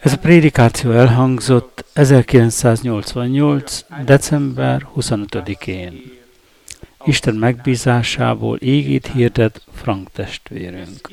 Ez a prédikáció elhangzott 1988. december 25-én. Isten megbízásából égét hirdet Frank testvérünk.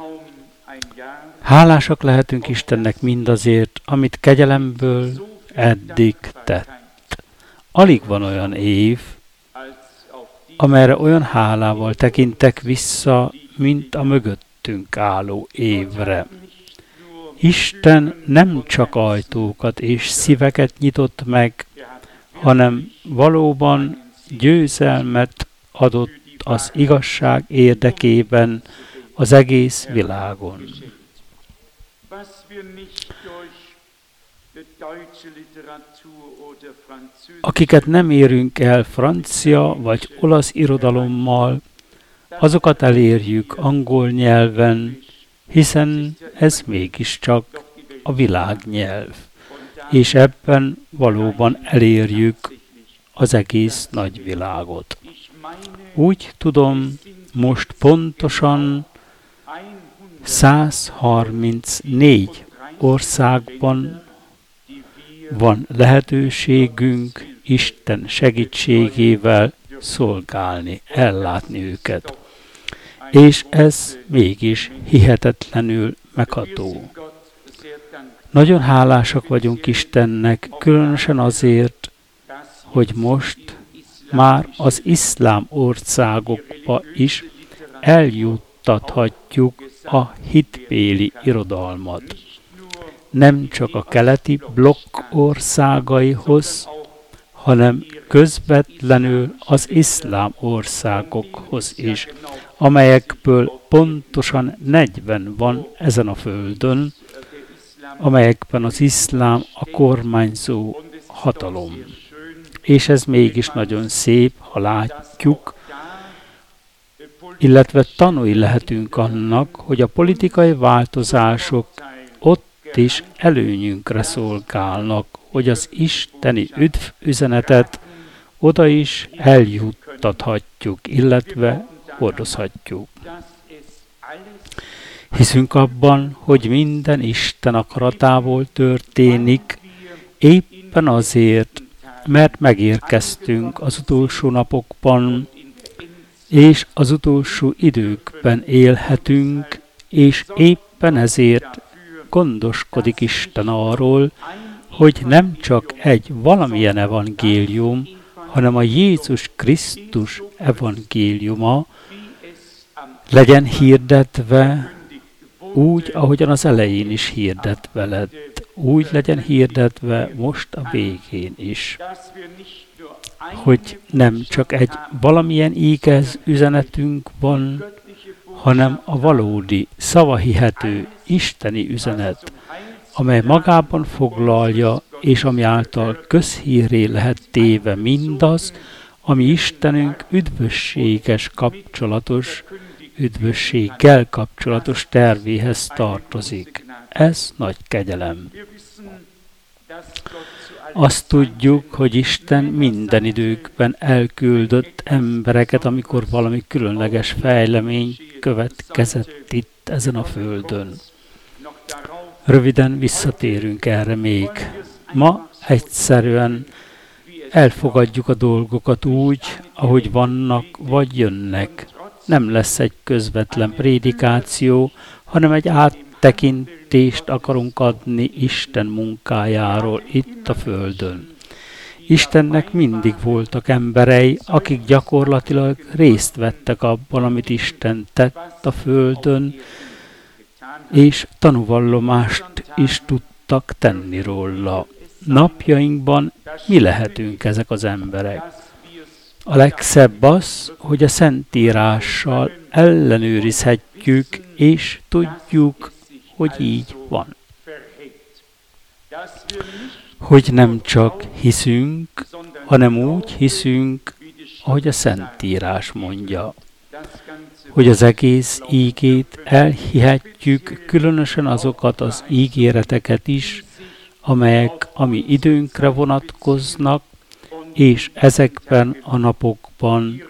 Hálásak lehetünk Istennek mindazért, amit kegyelemből eddig tett. Alig van olyan év, amelyre olyan hálával tekintek vissza, mint a mögöttünk álló évre. Isten nem csak ajtókat és szíveket nyitott meg, hanem valóban győzelmet adott az igazság érdekében az egész világon. Akiket nem érünk el francia vagy olasz irodalommal, azokat elérjük angol nyelven, hiszen ez mégiscsak a világnyelv, és ebben valóban elérjük az egész nagyvilágot. Úgy tudom, most pontosan 134 országban van lehetőségünk Isten segítségével szolgálni, ellátni őket. És ez mégis hihetetlenül megható. Nagyon hálásak vagyunk Istennek, különösen azért, hogy most már az iszlám országokba is eljuttathatjuk a hitbéli irodalmat. Nem csak a keleti blokk országaihoz, hanem közvetlenül az iszlám országokhoz is, amelyekből pontosan 40 van ezen a földön, amelyekben az iszlám a kormányzó hatalom. És ez mégis nagyon szép, ha látjuk, illetve tanúi lehetünk annak, hogy a politikai változások ott is előnyünkre szolgálnak, hogy az isteni üdvüzenetet oda is eljuttathatjuk, illetve hordozhatjuk. Hiszünk abban, hogy minden Isten akaratából történik, éppen azért, mert megérkeztünk az utolsó napokban, és az utolsó időkben élhetünk, és éppen ezért gondoskodik Isten arról, hogy nem csak egy valamilyen evangélium, hanem a Jézus Krisztus evangéliuma legyen hirdetve úgy, ahogyan az elején is hirdetve lett. Úgy legyen hirdetve most a végén is. Hogy nem csak egy valamilyen ígez üzenetünk van, hanem a valódi, szavahihető, isteni üzenet, amely magában foglalja, és ami által közhírré lehet téve mindaz, ami Istenünk üdvösséggel kapcsolatos tervéhez tartozik. Ez nagy kegyelem. Azt tudjuk, hogy Isten minden időkben elküldött embereket, amikor valami különleges fejlemény következett itt ezen a földön. Röviden visszatérünk erre még. Ma egyszerűen elfogadjuk a dolgokat úgy, ahogy vannak vagy jönnek. Nem lesz egy közvetlen prédikáció, hanem egy áttekintést akarunk adni Isten munkájáról itt a földön. Istennek mindig voltak emberei, akik gyakorlatilag részt vettek abban, amit Isten tett a földön, és tanúvallomást is tudtak tenni róla. Napjainkban mi lehetünk ezek az emberek? A legszebb az, hogy a Szentírással ellenőrizhetjük, és tudjuk, hogy így van. Hogy nem csak hiszünk, hanem úgy hiszünk, ahogy a Szentírás mondja. Hogy az egész ígét elhihetjük, különösen azokat az ígéreteket is, amelyek a mi időnkre vonatkoznak, és ezekben a napokban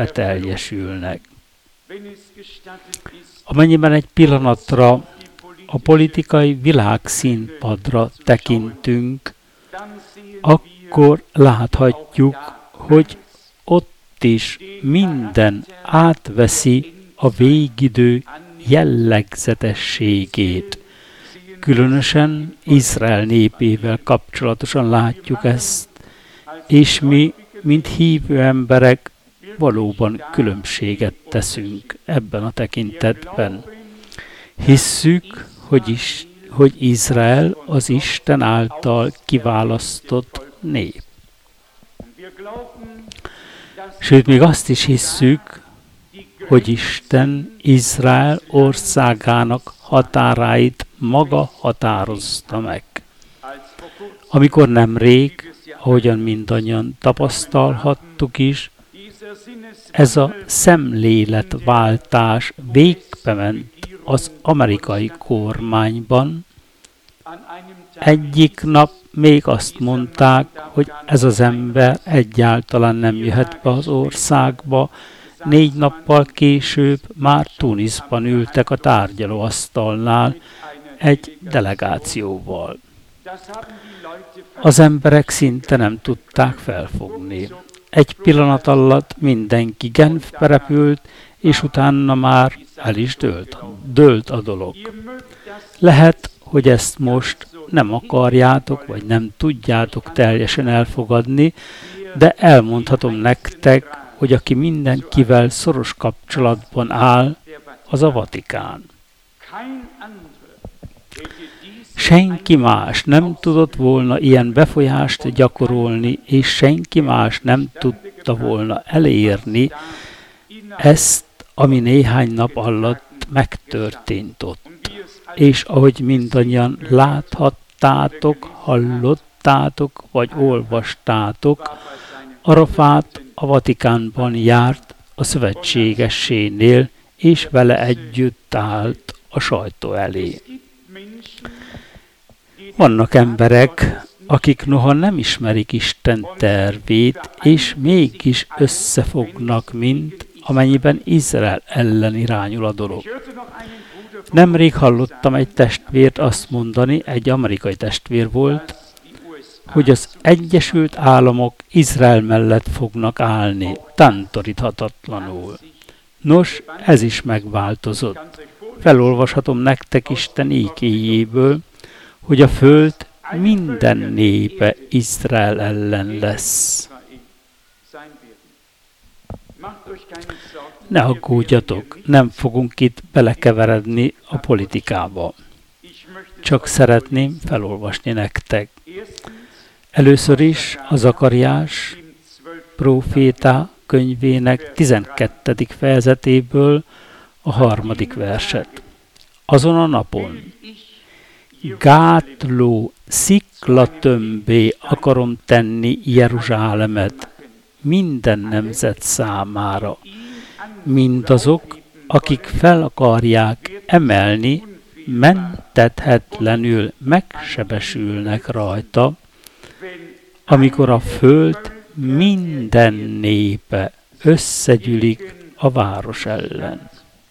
beteljesülnek. Amennyiben egy pillanatra a politikai világszínpadra tekintünk, akkor láthatjuk, hogy ott is minden átveszi a végidő jellegzetességét. Különösen Izrael népével kapcsolatosan látjuk ezt, és mi, mint hívő emberek, valóban különbséget teszünk ebben a tekintetben. Hisszük, hogy Izrael az Isten által kiválasztott nép. Sőt, még azt is hisszük, hogy Isten Izrael országának határáit maga határozta meg. Amikor nemrég, ahogyan mindannyian tapasztalhattuk is, ez a szemléletváltás végbe ment az amerikai kormányban. Egyik nap még azt mondták, hogy ez az ember egyáltalán nem jöhet be az országba, 4 nappal később már Tunisban ültek a tárgyalóasztalnál egy delegációval. Az emberek szinte nem tudták felfogni. Egy pillanat alatt mindenki Genfbe repült, és utána már el is dőlt a dolog. Lehet, hogy ezt most nem akarjátok, vagy nem tudjátok teljesen elfogadni, de elmondhatom nektek, hogy aki mindenkivel szoros kapcsolatban áll, az a Vatikán. Senki más nem tudott volna ilyen befolyást gyakorolni, és senki más nem tudta volna elérni ezt, ami néhány nap alatt megtörtént ott. És ahogy mindannyian láthattátok, hallottátok, vagy olvastátok, Arafát a Vatikánban járt a szövetségesénél, és vele együtt állt a sajtó elé. Vannak emberek, akik noha nem ismerik Isten tervét, és mégis összefognak, mint amennyiben Izrael ellen irányul a dolog. Nemrég hallottam egy testvért azt mondani, egy amerikai testvér volt, hogy az Egyesült Államok Izrael mellett fognak állni, tántoríthatatlanul. Nos, ez is megváltozott. Felolvashatom nektek Isten ígéjéből, hogy a föld minden népe Izrael ellen lesz. Ne aggódjatok, nem fogunk itt belekeveredni a politikába. Csak szeretném felolvasni nektek. Először is a Zakariás próféta könyvének 12. fejezetéből a 3. verset. Azon a napon gátló sziklatömbbé akarom tenni Jeruzsálemet minden nemzet számára. Mindazok, akik fel akarják emelni, mentethetlenül megsebesülnek rajta, amikor a föld minden népe összegyűlik a város ellen.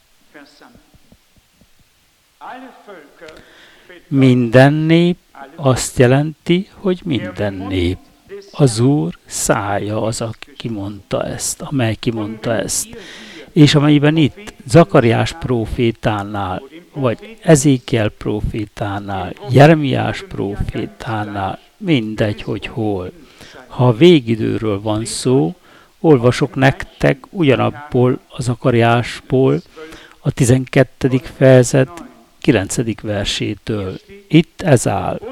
Minden nép azt jelenti, hogy minden nép. Az Úr szája az, amely kimondta ezt. És amelyben itt Zakariás prófétánál, vagy Ezékiel prófétánál, Jeremiás prófétánál, mindegy, hogy hol. Ha a végidőről van szó, olvasok nektek ugyanabból a Zakariásból a 12. fejezet 9. versétől. Itt ez áll.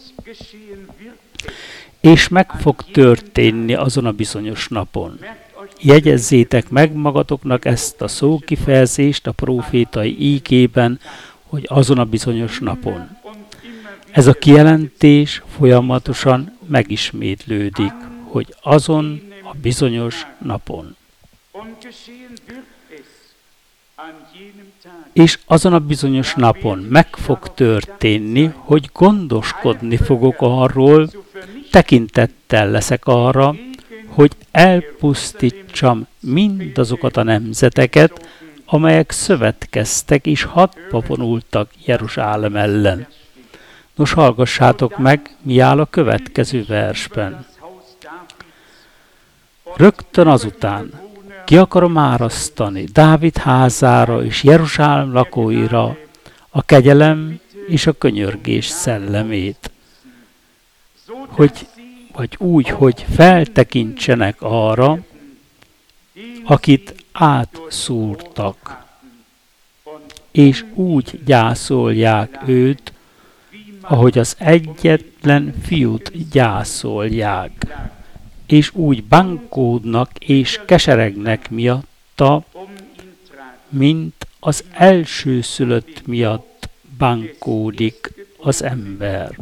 És meg fog történni azon a bizonyos napon. Jegyezzétek meg magatoknak ezt a szókifejezést a prófétai ígében, hogy azon a bizonyos napon. Ez a kijelentés folyamatosan megismétlődik, hogy azon a bizonyos napon. És azon a bizonyos napon meg fog történni, hogy gondoskodni fogok arról, tekintettel leszek arra, hogy elpusztítsam mindazokat a nemzeteket, amelyek szövetkeztek és hadba vonultak Jeruzsálem ellen. Nos, hallgassátok meg, mi áll a következő versben. Rögtön azután ki akarom árasztani Dávid házára és Jeruzsálem lakóira a kegyelem és a könyörgés szellemét, vagy úgy, hogy feltekintsenek arra, akit átszúrtak, és úgy gyászolják őt, ahogy az egyetlen fiút gyászolják, és úgy bánkódnak és keseregnek miatta, mint az elsőszülött miatt bánkódik az ember.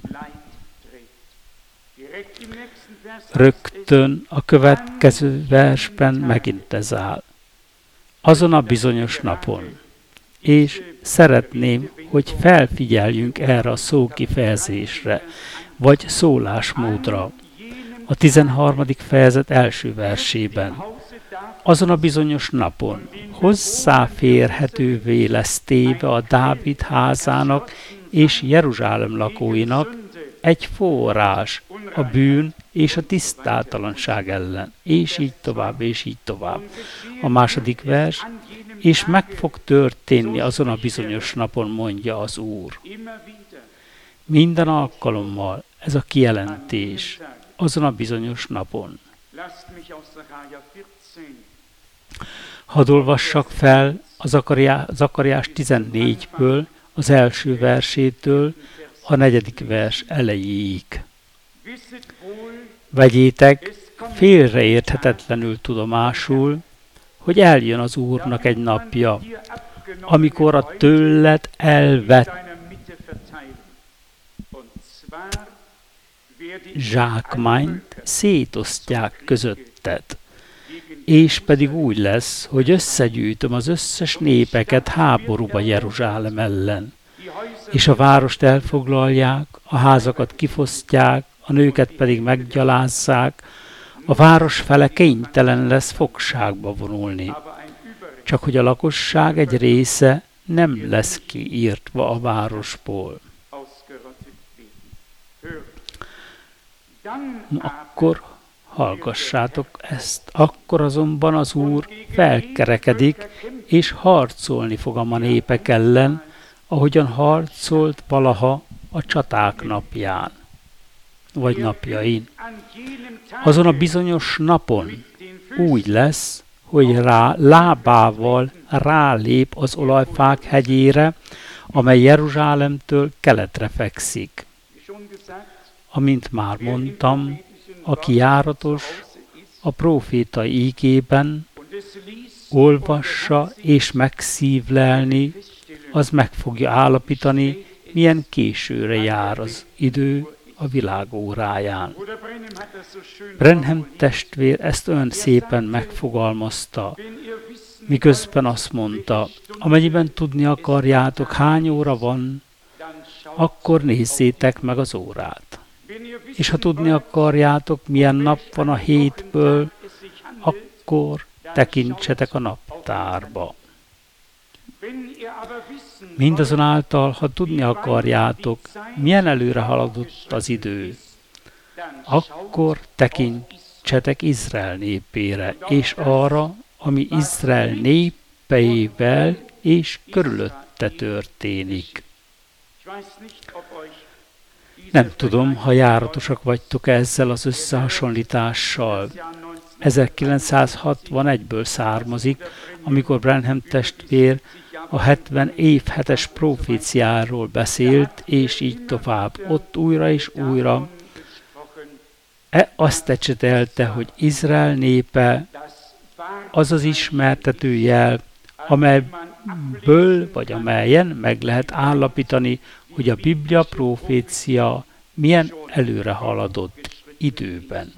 Rögtön a következő versben megint ez áll. Azon a bizonyos napon. És szeretném, hogy felfigyeljünk erre a szókifejezésre, vagy szólásmódra. A 13. fejezet első versében. Azon a bizonyos napon hozzáférhetővé lesz téve a Dávid házának és Jeruzsálem lakóinak egy forrás a bűn és a tisztátalanság ellen. És így tovább, és így tovább. A második vers, és meg fog történni azon a bizonyos napon, mondja az Úr. Minden alkalommal ez a kijelentés, azon a bizonyos napon. Hadd olvassak fel a Zakariás 14-ből, az első versétől a 4. vers elejéig. Vegyétek félreérthetetlenül tudomásul, hogy eljön az Úrnak egy napja, amikor a tőled elvett zsákmányt szétosztják közötted, és pedig úgy lesz, hogy összegyűjtöm az összes népeket háborúba Jeruzsálem ellen, és a várost elfoglalják, a házakat kifosztják, a nőket pedig meggyalázzák, a város fele kénytelen lesz fogságba vonulni. Csak hogy a lakosság egy része nem lesz kiírtva a városból. Akkor hallgassátok ezt. Akkor azonban az Úr felkerekedik, és harcolni fog a népek ellen, ahogyan harcolt valaha a csaták napján, vagy napjain. Azon a bizonyos napon úgy lesz, hogy lábával rálép az olajfák hegyére, amely Jeruzsálemtől keletre fekszik. Amint már mondtam, aki járatos a prófétai ígében, olvassa és megszívlelni, az meg fogja állapítani, milyen későre jár az idő a világ óráján. Branham testvér ezt olyan szépen megfogalmazta, miközben azt mondta, amennyiben tudni akarjátok, hány óra van, akkor nézzétek meg az órát. És ha tudni akarjátok, milyen nap van a hétből, akkor tekintsetek a naptárba. Mindazonáltal, ha tudni akarjátok, milyen előre haladott az idő, akkor tekintsetek Izrael népére, és arra, ami Izrael népeivel és körülötte történik. Nem tudom, ha járatosak vagytok ezzel az összehasonlítással. 1961-ből származik, amikor Branham testvér a 70 év hetes proféciáról beszélt, és így tovább. Ott újra és újra azt ecsetelte, hogy Izrael népe az az ismertető jel, amelyből vagy amelyen meg lehet állapítani, hogy a Biblia profécia milyen előre haladott időben.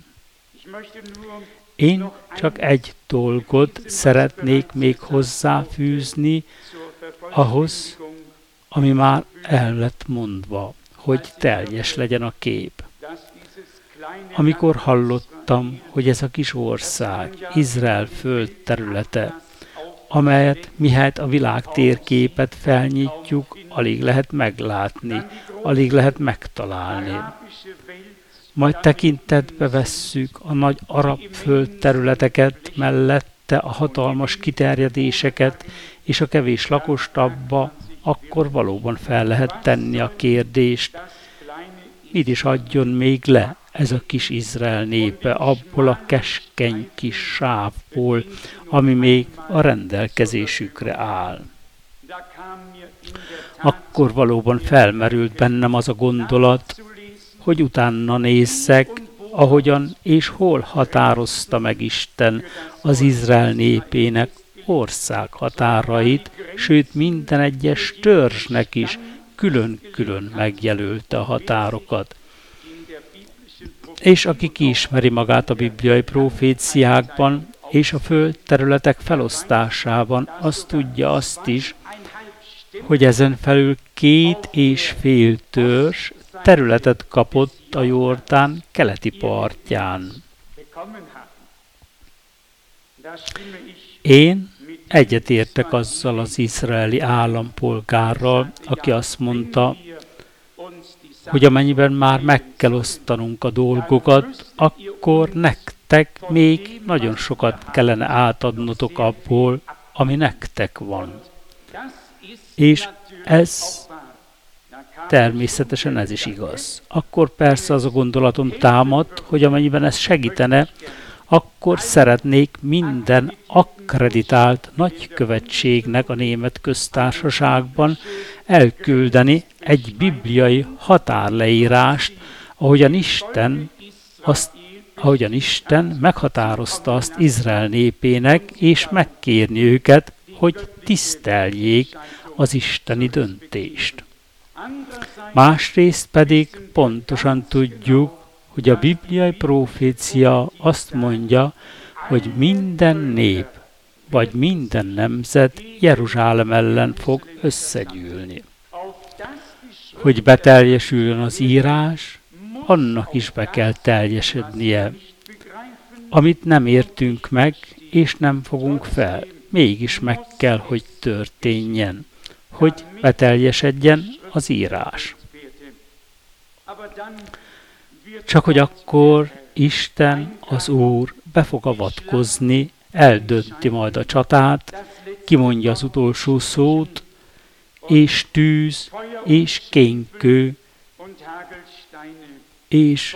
Én csak egy dolgot szeretnék még hozzáfűzni ahhoz, ami már el lett mondva, hogy teljes legyen a kép. Amikor hallottam, hogy ez a kis ország, Izrael föld területe, amelyet mihelyt a világ térképet felnyitjuk, alig lehet meglátni, alig lehet megtalálni. Majd tekintetbe vesszük a nagy arab földterületeket, mellette a hatalmas kiterjedéseket és a kevés lakost abba, akkor valóban fel lehet tenni a kérdést, mit is adjon még le ez a kis Izrael népe abból a keskeny kis sávból, ami még a rendelkezésükre áll. Akkor valóban felmerült bennem az a gondolat, hogy utána nézzek, ahogyan és hol határozta meg Isten az Izrael népének ország határait, sőt minden egyes törzsnek is külön-külön megjelölte a határokat. És aki kiismeri magát a bibliai proféciákban és a földterületek felosztásában, az tudja azt is, hogy ezen felül 2,5 törzs területet kapott a Jordán keleti partján. Én egyetértek azzal az izraeli állampolgárral, aki azt mondta, hogy amennyiben már meg kell osztanunk a dolgokat, akkor nektek még nagyon sokat kellene átadnotok abból, ami nektek van. És ez természetesen ez is igaz. Akkor persze az a gondolatom támad, hogy amennyiben ez segítene, akkor szeretnék minden akkreditált nagykövetségnek a német köztársaságban elküldeni egy bibliai határleírást, ahogyan Isten meghatározta azt Izrael népének, és megkérni őket, hogy tiszteljék az isteni döntést. Másrészt pedig pontosan tudjuk, hogy a bibliai profécia azt mondja, hogy minden nép, vagy minden nemzet Jeruzsálem ellen fog összegyűlni. Hogy beteljesüljön az írás, annak is be kell teljesednie. Amit nem értünk meg, és nem fogunk fel, mégis meg kell, hogy történjen, hogy beteljesedjen az írás. Csak hogy akkor Isten, az Úr be fog avatkozni, eldönti majd a csatát, kimondja az utolsó szót, és tűz, és kénykő, és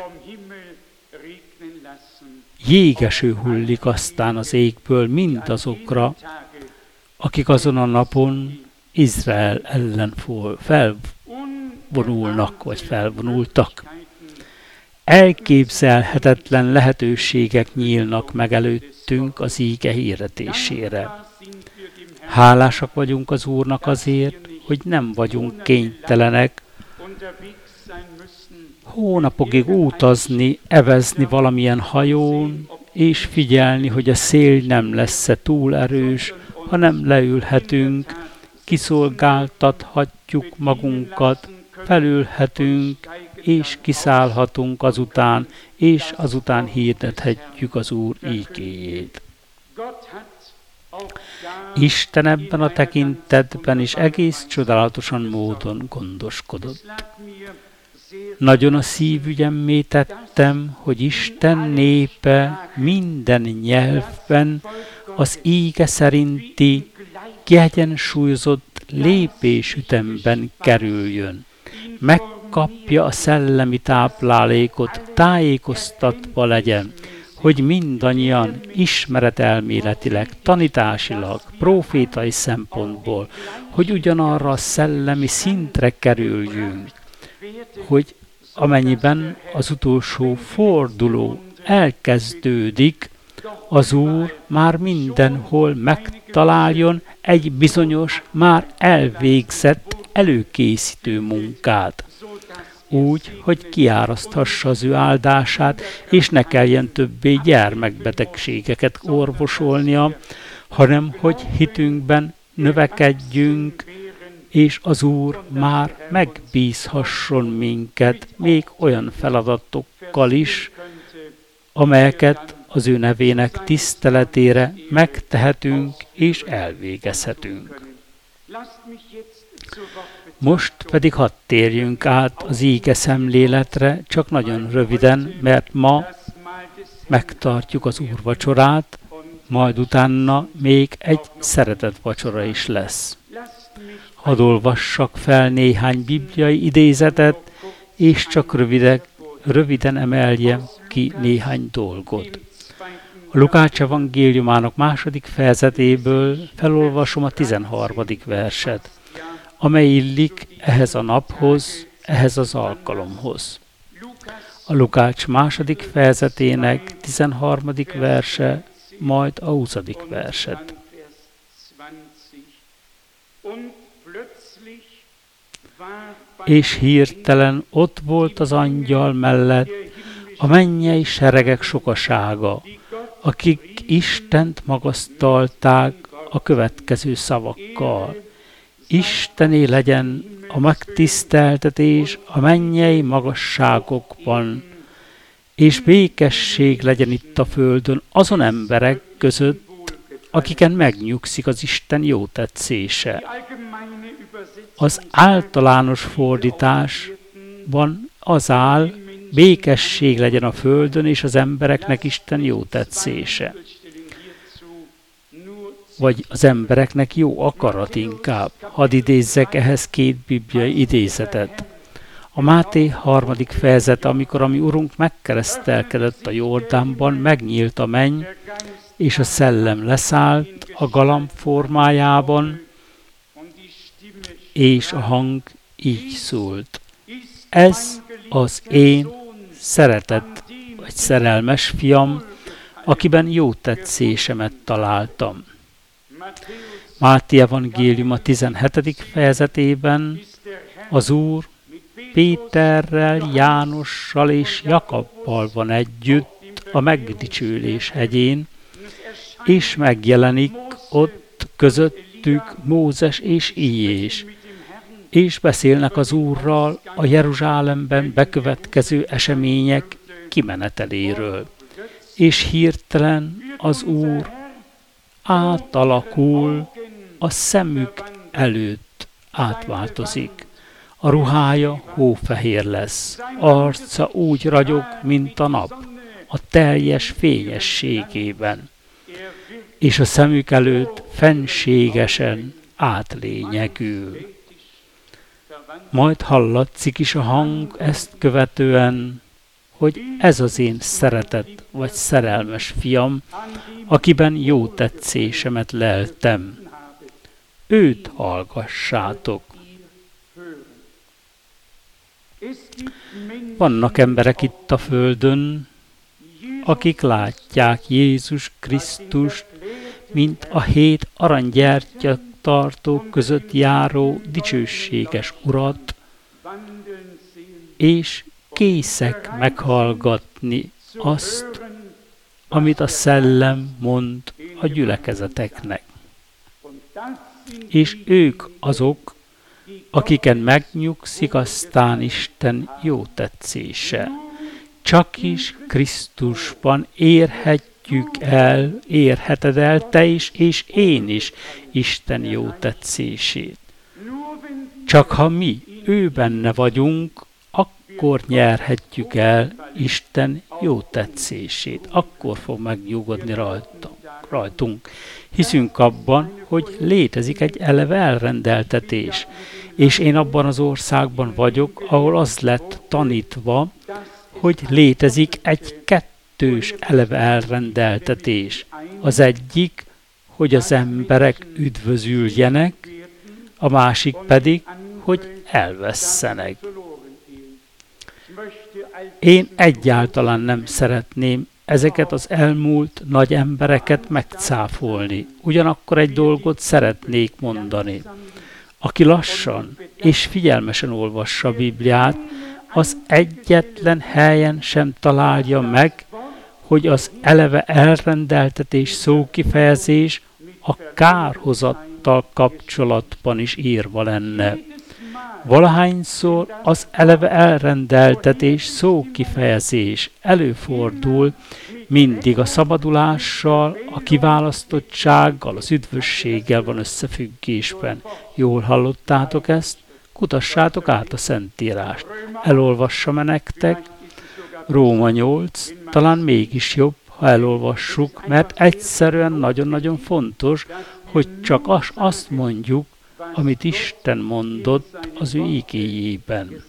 jégeső hullik aztán az égből mindazokra, akik azon a napon Izrael ellen felvonulnak, vagy felvonultak. Elképzelhetetlen lehetőségek nyílnak meg előttünk az íge hirdetésére. Hálásak vagyunk az Úrnak azért, hogy nem vagyunk kénytelenek hónapokig utazni, evezni valamilyen hajón, és figyelni, hogy a szél nem lesz-e túl erős, hanem leülhetünk, kiszolgáltathatjuk magunkat, felülhetünk, és kiszállhatunk azután, és azután hirdethetjük az Úr ígéjét. Isten ebben a tekintetben is egész csodálatosan módon gondoskodott. Nagyon a szívügyemmé tettem, hogy Isten népe minden nyelvben az íge szerinti kiegyensúlyozott lépésütemben kerüljön. Megkapja a szellemi táplálékot, tájékoztatva legyen, hogy mindannyian ismeretelméletileg, tanításilag, profétai szempontból, hogy ugyanarra a szellemi szintre kerüljünk, hogy amennyiben az utolsó forduló elkezdődik, az Úr már mindenhol megtaláljon egy bizonyos, már elvégzett előkészítő munkát. Úgy, hogy kiáraszthassa az ő áldását, és ne kelljen többé gyermekbetegségeket orvosolnia, hanem hogy hitünkben növekedjünk, és az Úr már megbízhasson minket még olyan feladatokkal is, amelyeket az ő nevének tiszteletére megtehetünk és elvégezhetünk. Most pedig hadd térjünk át az íge szemléletre, csak nagyon röviden, mert ma megtartjuk az úrvacsorát, majd utána még egy szeretett vacsora is lesz. Hadd olvassak fel néhány bibliai idézetet, és csak röviden emeljem ki néhány dolgot. A Lukács evangéliumának 2. fejezetéből felolvasom a 13. verset, amely illik ehhez a naphoz, ehhez az alkalomhoz. A Lukács 2. fejezetének 13. verse, majd a 20. verset. És hirtelen ott volt az angyal mellett a mennyei seregek sokasága, akik Istent magasztalták a következő szavakkal. Istené legyen a megtiszteltetés a mennyei magasságokban, és békesség legyen itt a földön azon emberek között, akiken megnyugszik az Isten jótetszése. Az általános fordításban az áll, békesség legyen a földön, és az embereknek Isten jótetszése. Vagy az embereknek jó akarat inkább. Hadd idézzek ehhez 2 bibliai idézetet. A Máté 3. fejezet, amikor a mi Urunk megkeresztelkedett a Jordánban, megnyílt a menny, és a szellem leszállt a galamb formájában, és a hang így szólt. Ez az én szeretett vagy szerelmes fiam, akiben jó tetszésemet találtam. Máté evangélium a 17. fejezetében az Úr Péterrel, Jánossal és Jakabbal van együtt a megdicsőlés hegyén, és megjelenik ott közöttük Mózes és Íjés, és beszélnek az Úrral a Jeruzsálemben bekövetkező események kimeneteléről. És hirtelen az Úr átalakul, a szemük előtt átváltozik. A ruhája hófehér lesz, arca úgy ragyog, mint a nap, a teljes fényességében, és a szemük előtt fenségesen átlényegül. Majd hallatszik is a hang ezt követően, hogy ez az én szeretett vagy szerelmes fiam, akiben jó tetszésemet leltem. Őt hallgassátok. Vannak emberek itt a földön, akik látják Jézus Krisztust, mint a 7 aranygyertyatartók között járó dicsőséges Urat, és készek meghallgatni azt, amit a Szellem mond a gyülekezeteknek. És ők azok, akiken megnyugszik aztán Isten jó tetszése. Csak is Krisztusban érheted el te is, és én is Isten jó tetszését. Csak ha mi ő benne vagyunk, akkor nyerhetjük el Isten jó tetszését. Akkor fog megnyugodni rajtunk. Hiszünk abban, hogy létezik egy eleve elrendeltetés, és én abban az országban vagyok, ahol az lett tanítva, hogy létezik egy kettős eleve elrendeltetés. Az egyik, hogy az emberek üdvözüljenek, a másik pedig, hogy elvesszenek. Én egyáltalán nem szeretném ezeket az elmúlt nagy embereket megcáfolni. Ugyanakkor egy dolgot szeretnék mondani. Aki lassan és figyelmesen olvassa a Bibliát, az egyetlen helyen sem találja meg, hogy az eleve elrendeltetés szókifejezés a kárhozattal kapcsolatban is írva lenne. Valahányszor az eleve elrendeltetés szókifejezés előfordul, mindig a szabadulással, a kiválasztottsággal, az üdvösséggel van összefüggésben. Jól hallottátok ezt? Kutassátok át a Szentírást. Elolvassam-e nektek? Róma 8, talán mégis jobb, ha elolvassuk, mert egyszerűen nagyon-nagyon fontos, hogy csak azt mondjuk, amit Isten mondott az ő igéjében.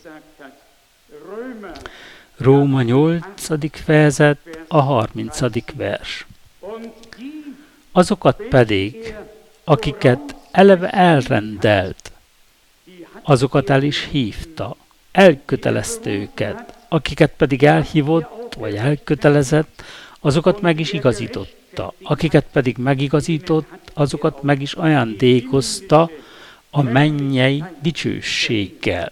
Róma 8. fejezet, a 30. vers. Azokat pedig, akiket eleve elrendelt, azokat el is hívta, elkötelezte őket, akiket pedig elhívott, vagy elkötelezett, azokat meg is igazította, akiket pedig megigazított, azokat meg is ajándékozta a mennyei dicsőséggel.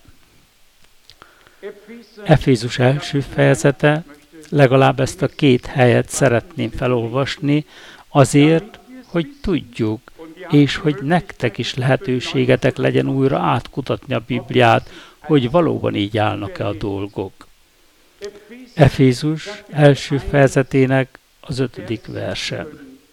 Efézus első fejezete, legalább ezt a 2 helyet szeretném felolvasni, azért, hogy tudjuk, és hogy nektek is lehetőségetek legyen újra átkutatni a Bibliát, hogy valóban így állnak-e a dolgok. Efézus első fejezetének az 5. verse.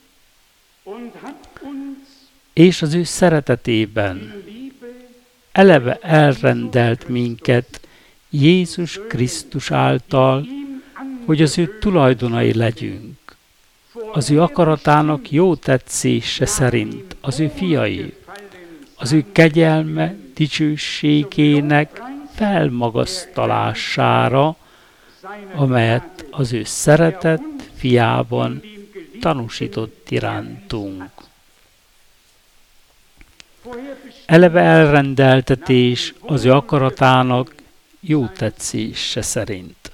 És az ő szeretetében eleve elrendelt minket Jézus Krisztus által, hogy az ő tulajdonai legyünk, az ő akaratának jó tetszése szerint, az ő fiai, az ő kegyelme dicsőségének felmagasztalására, amelyet az ő szeretett fiában tanúsított irántunk. Eleve elrendeltetés az ő akaratának jó tetszése szerint.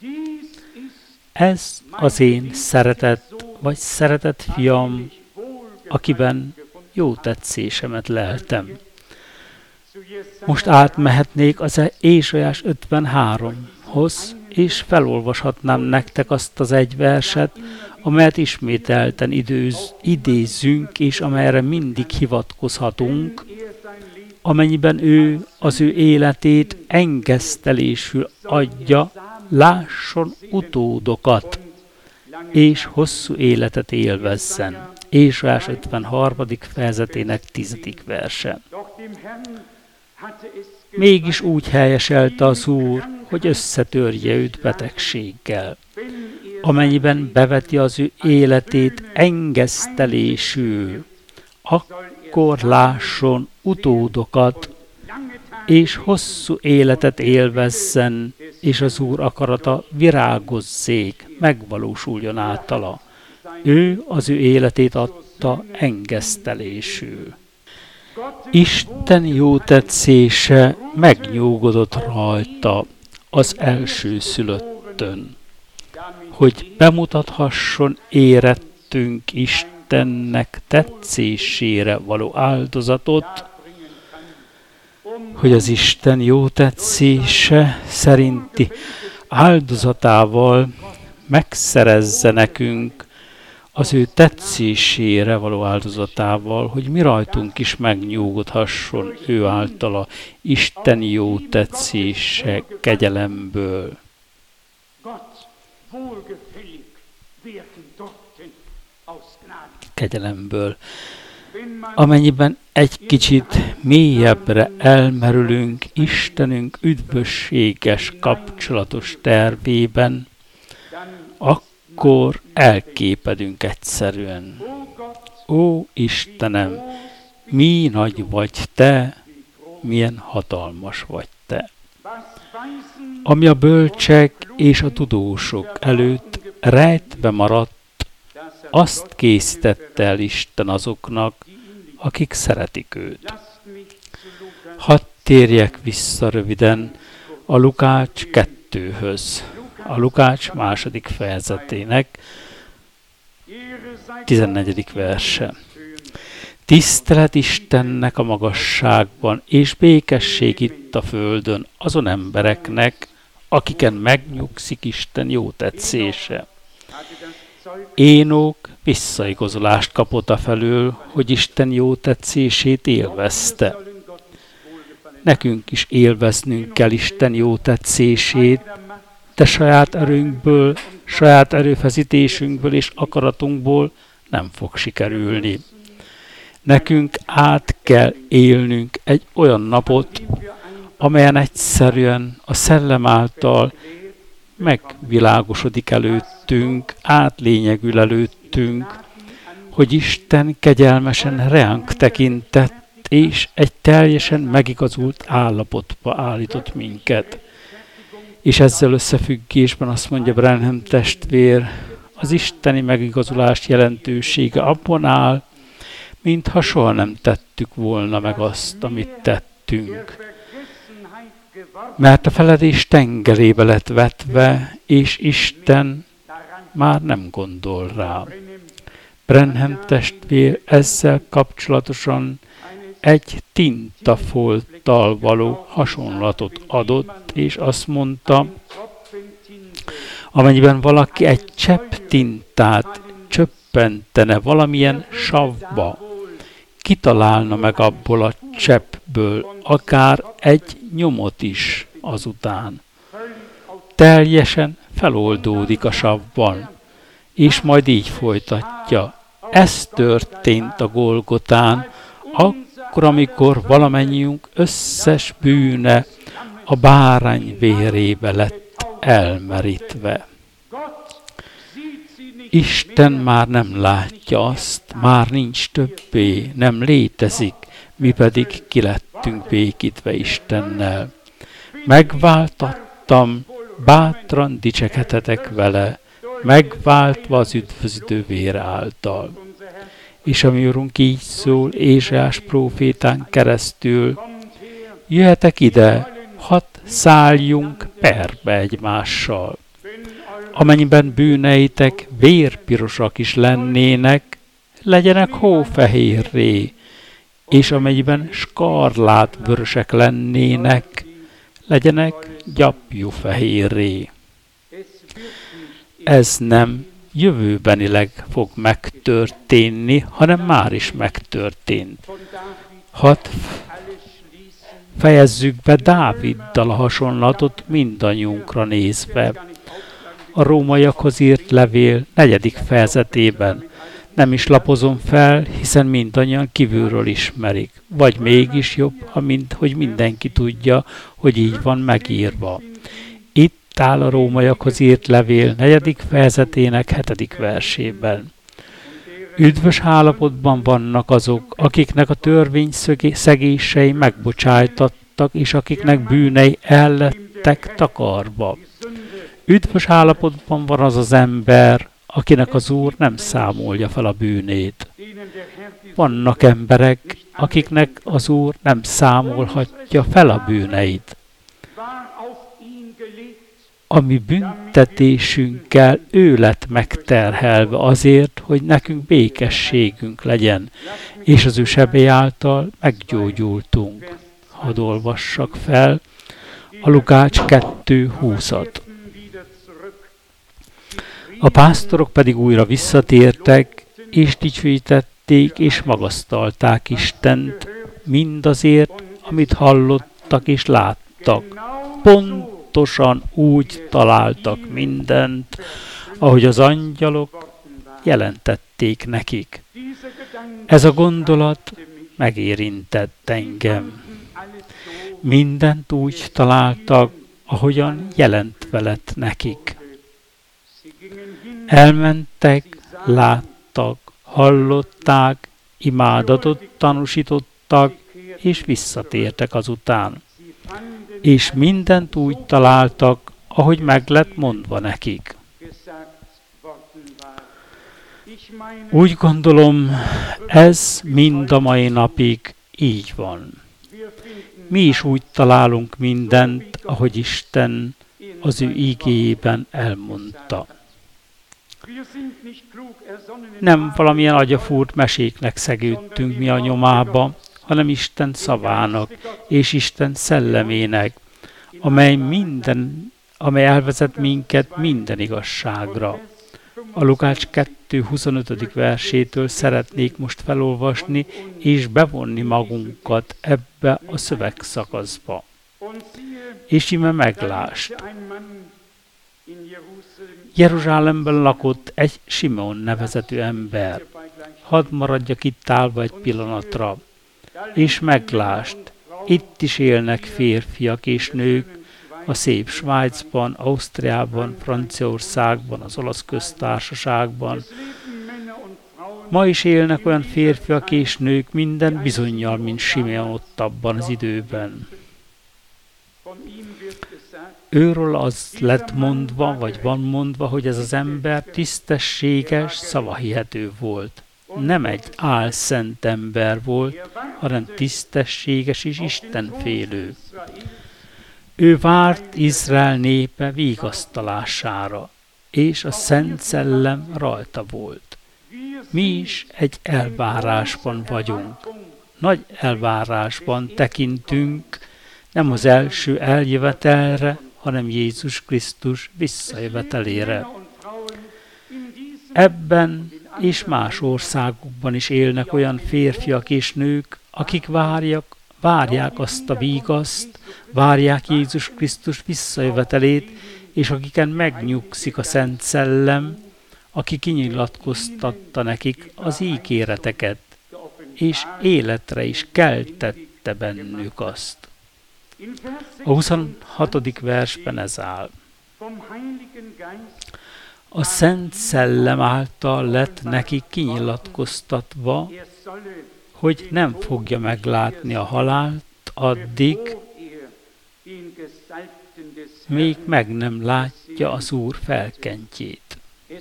Ez az én szeretett vagy szeretett fiam, akiben jó tetszésemet leltem. Most átmehetnék az Ézsaiás 53-hoz, és felolvashatnám nektek azt az egy verset, amelyet ismételten idézzünk, és amelyre mindig hivatkozhatunk, amennyiben ő az ő életét engesztelésül adja, lásson utódokat, és hosszú életet élvezzen. Ézsaiás 53. fejezetének 10. verse. Mégis úgy helyeselte az Úr, hogy összetörje őt betegséggel, amennyiben beveti az ő életét engesztelésül, akkor lásson utódokat, és hosszú életet élvezzen, és az Úr akarata virágozzék, megvalósuljon általa. Ő az ő életét adta engesztelésül. Isten jó tetszése megnyugodott rajta az elsőszülöttön, hogy bemutathasson érettünk Istennek tetszésére való áldozatot, hogy az Isten jó tetszése szerinti áldozatával megszerezze nekünk az ő tetszésére való áldozatával, hogy mi rajtunk is megnyugodhasson ő általa Isten jó tetszése kegyelemből. Kegyelemből. Amennyiben egy kicsit mélyebbre elmerülünk Istenünk üdvösséges kapcsolatos tervében, akkor elképedünk egyszerűen. Ó Istenem, mi nagy vagy Te, milyen hatalmas vagy Te. Ami a bölcsek és a tudósok előtt rejtve maradt, azt készítette el Isten azoknak, akik szeretik őt. Hadd térjek vissza röviden a Lukács 2-höz, a Lukács 2. fejezetének 14. verse. Tisztelet Istennek a magasságban, és békesség itt a földön azon embereknek, akiken megnyugszik Isten jó tetszése. Énok visszaigazolást kapott afelől, hogy Isten jó tetszését élvezte. nekünk is élveznünk kell Isten jó tetszését, de saját erőnkből, saját erőfeszítésünkből és akaratunkból nem fog sikerülni. Nekünk át kell élnünk egy olyan napot, amelyen egyszerűen a szellem által megvilágosodik előttünk, átlényegül előttünk, hogy Isten kegyelmesen ránk tekintett, és egy teljesen megigazult állapotba állított minket. És ezzel összefüggésben azt mondja Branham testvér, az isteni megigazulás jelentősége abban áll, mintha soha nem tettük volna meg azt, amit tettünk. Mert a feledés tengerébe lett vetve, és Isten már nem gondol rá. Branham testvér ezzel kapcsolatosan egy tintafolttal való hasonlatot adott, és azt mondta, amennyiben valaki egy csepp tintát csöppentene valamilyen savba, kitalálna meg abból a cseppből akár egy nyomot is azután. Teljesen feloldódik a savban, és majd így folytatja. Ez történt a Golgotán, akkor, amikor valamennyiünk összes bűne a bárány vérébe lett elmerítve. Isten már nem látja azt, már nincs többé, nem létezik, mi pedig ki lettünk békítve Istennel. Megváltattam, bátran dicsekedhetek vele, megváltva az üdvözítő vér által. És a mi Urunk így szól Ézsaiás prófétán keresztül, jöhetek ide, hadd szálljunk perbe egymással. Amennyiben bűneitek vérpirosak is lennének, legyenek hófehérré, és amennyiben skarlát vörösek lennének, legyenek gyapjúfehérré. Ez nem jövőbenileg fog megtörténni, hanem már is megtörtént. Hadd fejezzük be Dáviddal a hasonlatot mindannyiunkra nézve. A rómaiakhoz írt levél 4. fejezetében. Nem is lapozom fel, hiszen mindannyian kívülről ismerik. Vagy mégis jobb, hogy mindenki tudja, hogy így van megírva. Itt áll a rómaiakhoz írt levél 4. fejezetének 7. versében. Üdvös állapotban vannak azok, akiknek a törvény szegései megbocsájtattak, és akiknek bűnei el lettek takarva. Üdvös állapotban van az az ember, akinek az Úr nem számolja fel a bűnét. Vannak emberek, akiknek az Úr nem számolhatja fel a bűneit. A mi büntetésünkkel ő lett megterhelve azért, hogy nekünk békességünk legyen, és az ő sebély által meggyógyultunk. Hadd olvassak fel a Lukács 2:20-at. A pásztorok pedig újra visszatértek, és dicsőítették, és magasztalták Istent, mindazért, amit hallottak és láttak. Pontosan úgy találtak mindent, ahogy az angyalok jelentették nekik. Ez a gondolat megérintett engem. Mindent úgy találtak, ahogyan jelentve lett nekik. Elmentek, láttak, hallották, imádatot tanúsítottak, és visszatértek azután. És mindent úgy találtak, ahogy meg lett mondva nekik. Úgy gondolom, ez mind a mai napig így van. Mi is úgy találunk mindent, ahogy Isten az ő igéjében elmondta. Nem valamilyen agyafúrt meséknek szegődtünk mi a nyomába, hanem Isten szavának és Isten szellemének, amely elvezet minket minden igazságra. A Lukács 2.25. versétől szeretnék most felolvasni és bevonni magunkat ebbe a szövegszakaszba. És íme meglást. Jeruzsálemben lakott egy Simeon nevezetű ember. Hadd maradjak itt állva egy pillanatra. És meglást, itt is élnek férfiak és nők, a szép Svájcban, Ausztriában, Franciaországban, az Olasz Köztársaságban. Ma is élnek olyan férfiak és nők minden bizonnyal, mint Simeon ott abban az időben. Őről az lett mondva, vagy van mondva, hogy ez az ember tisztességes, szavahihető volt. Nem egy álszent ember volt, hanem tisztességes és istenfélő. Ő várt Izrael népe vigasztalására, és a Szent Szellem rajta volt. Mi is egy elvárásban vagyunk. Nagy elvárásban tekintünk, nem az első eljövetelre, hanem Jézus Krisztus visszajövetelére. Ebben és más országokban is élnek olyan férfiak és nők, akik várják azt a vigaszt, várják Jézus Krisztus visszajövetelét, és akiken megnyugszik a Szent Szellem, aki kinyilatkoztatta nekik az ígéreteket, és életre is keltette bennük azt. A 26. versben ez áll. A Szent Szellem által lett neki kinyilatkoztatva, hogy nem fogja meglátni a halált addig, még meg nem látja az Úr felkentjét.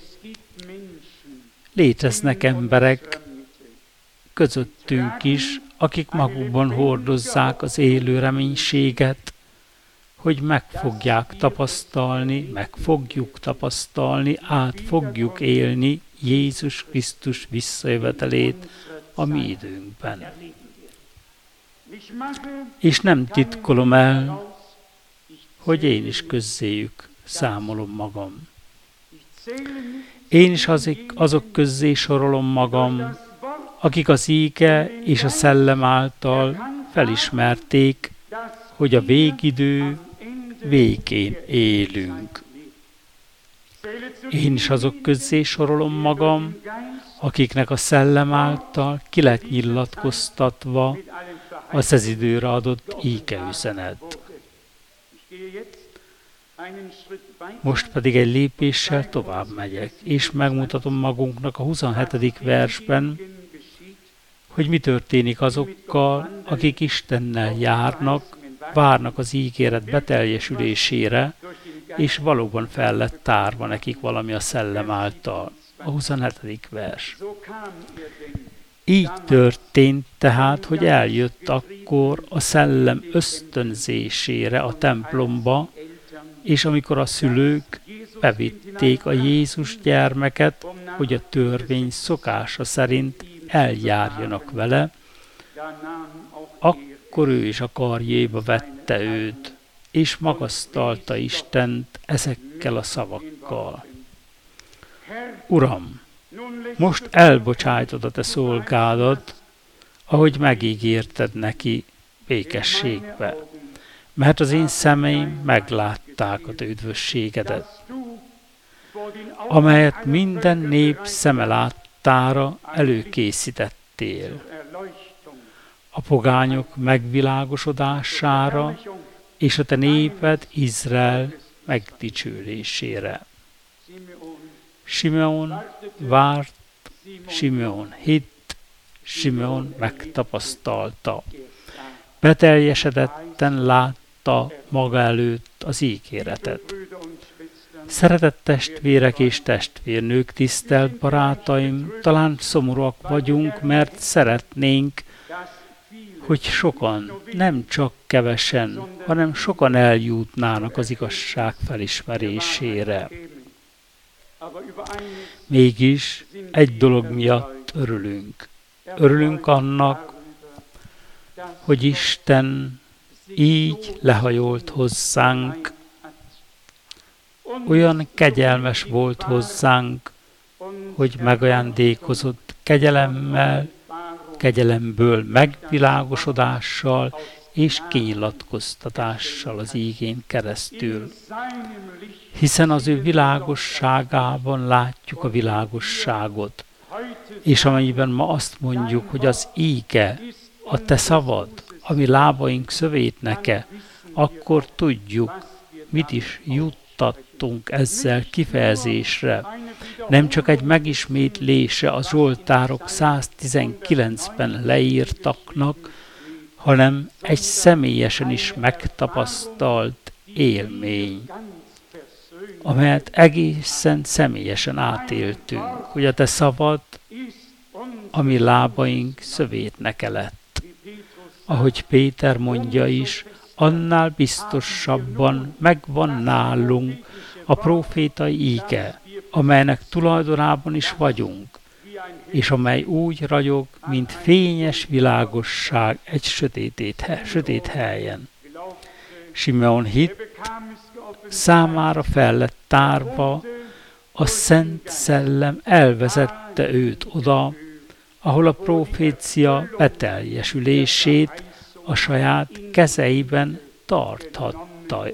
Léteznek emberek közöttünk is, akik magukban hordozzák az élő reménységet, hogy meg fogjuk tapasztalni, át fogjuk élni Jézus Krisztus visszajövetelét a mi időnkben. És nem titkolom el, hogy én is közzéjük számolom magam. Én is azok közzé sorolom magam, akik az íge és a szellem által felismerték, hogy a végidő végén élünk. Én is azok közzé sorolom magam, akiknek a szellem által ki lett nyilatkoztatva az ez időre adott ígeüzenet. Most pedig egy lépéssel tovább megyek, és megmutatom magunknak a 27. versben, hogy mi történik azokkal, akik Istennel járnak, várnak az ígéret beteljesülésére, és valóban fel lett tárva nekik valami a szellem által. A 27. vers. Így történt tehát, hogy eljött akkor a szellem ösztönzésére a templomba, és amikor a szülők bevitték a Jézus gyermeket, hogy a törvény szokása szerint eljárjanak vele, akkor ő is a karjéba vette őt, és magasztalta Istent ezekkel a szavakkal. Uram, most elbocsájtod a te szolgádat, ahogy megígérted neki békességbe, mert az én szemeim meglátták a te üdvösségedet, amelyet minden nép szeme láttára előkészítettél, a pogányok megvilágosodására és a te néped Izrael megdicsőlésére. Simeon várt, Simeon hitt, Simeon megtapasztalta. Beteljesedetten látta maga előtt az ígéretet. Szeretett testvérek és testvérnők, tisztelt barátaim, talán szomorúak vagyunk, mert szeretnénk, hogy sokan, nem csak kevesen, hanem sokan eljutnának az igazság felismerésére. Mégis egy dolog miatt örülünk. Örülünk annak, hogy Isten így lehajolt hozzánk, olyan kegyelmes volt hozzánk, hogy megajándékozott kegyelemmel, kegyelemből megvilágosodással és kinyilatkoztatással az ígén keresztül. Hiszen az ő világosságában látjuk a világosságot, és amennyiben ma azt mondjuk, hogy az íge, a te szavad, ami lábaink szövétneke, akkor tudjuk, mit is juttattunk ezzel kifejezésre. Nem csak egy megismétlése a Zsoltárok 119-ben leírtaknak, hanem egy személyesen is megtapasztalt élmény, amelyet egészen személyesen átéltünk, hogy a te szavad, ami lábaink szövétneke lett. Ahogy Péter mondja is, annál biztosabban megvan nálunk a prófétai íge, amelynek tulajdonában is vagyunk, és amely úgy ragyog, mint fényes világosság egy sötét helyen. Simeon hitt, számára fel lett tárva, a Szent Szellem elvezette őt oda, ahol a profécia beteljesülését a saját kezeiben tarthatta.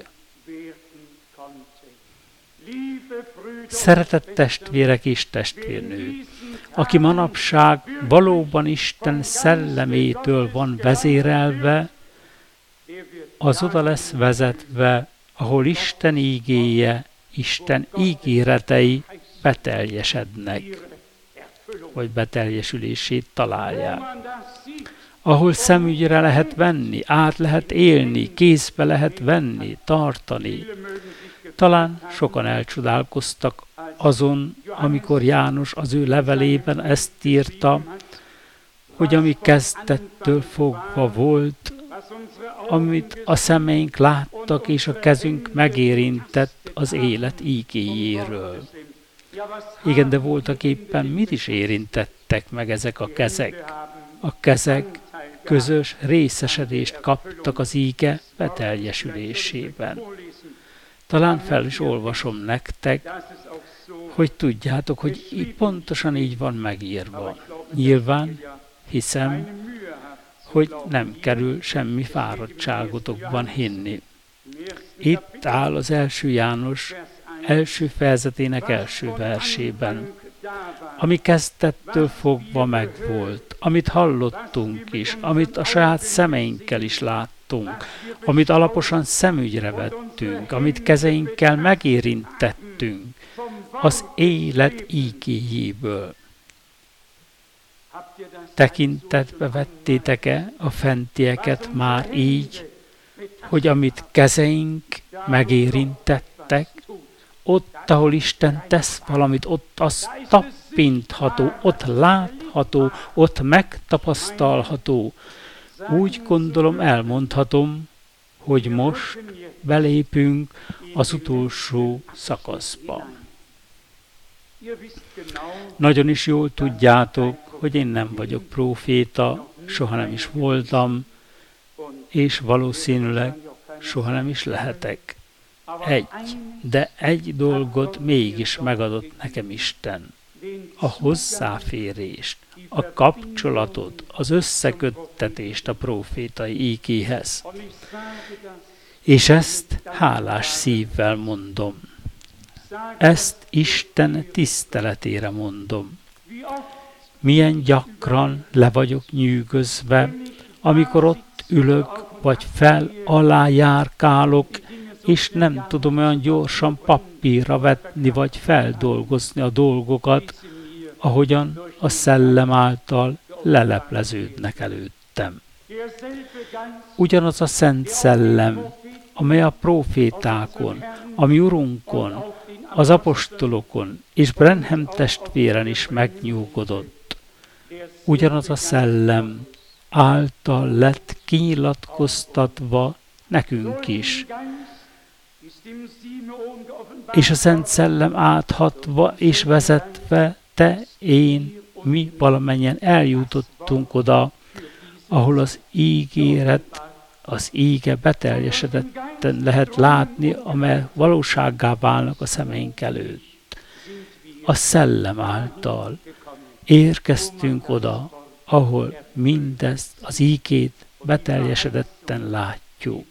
Szeretett testvérek és testvérnők, aki manapság valóban Isten szellemétől van vezérelve, az oda lesz vezetve, ahol Isten ígéje, Isten ígéretei beteljesednek, vagy beteljesülését találják. Ahol szemügyre lehet venni, át lehet élni, kézbe lehet venni, tartani. Talán sokan elcsodálkoztak azon, amikor János az ő levelében ezt írta, hogy ami kezdettől fogva volt, amit a szemeink láttak és a kezünk megérintett az élet ígéjéről. Igen, de voltak éppen mit is érintettek meg ezek a kezek? A kezek közös részesedést kaptak az íge beteljesülésében. Talán fel is olvasom nektek, hogy tudjátok, hogy pontosan így van megírva. Nyilván hiszem, hogy nem kerül semmi fáradtságotokban hinni. Itt áll az első János első fejezetének első versében, ami kezdettől fogva megvolt, amit hallottunk is, amit a saját szemeinkkel is láttunk, amit alaposan szemügyre vettünk, amit kezeinkkel megérintettünk, az élet ígéjéből. Tekintetbe vettétek-e a fentieket már így, hogy amit kezeink megérintettek, ott, ahol Isten tesz valamit, ott az tapintható, ott látható, ott megtapasztalható. Úgy gondolom, elmondhatom, hogy most belépünk az utolsó szakaszba. Nagyon is jól tudjátok, hogy én nem vagyok próféta, soha nem is voltam, és valószínűleg soha nem is lehetek. De egy dolgot mégis megadott nekem Isten. A hozzáférést, a kapcsolatot, az összeköttetést a prófétai ígéhez. És ezt hálás szívvel mondom. Ezt Isten tiszteletére mondom. Milyen gyakran le vagyok nyűgözve, amikor ott ülök, vagy fel alá járkálok, és nem tudom olyan gyorsan papírra vetni, vagy feldolgozni a dolgokat, ahogyan a szellem által lelepleződnek előttem. Ugyanaz a Szent Szellem, amely a prófétákon, a mi Urunkon, az apostolokon és Branham testvéren is megnyugodott. Ugyanaz a szellem által lett kinyilatkoztatva nekünk is. És a Szent Szellem áthatva és vezetve te, én, mi valamennyien eljutottunk oda, ahol az ígéret, az íge beteljesedetten lehet látni, amely valósággá válnak a szemeink előtt. a Szellem által érkeztünk oda, ahol mindezt az ígét beteljesedetten látjuk.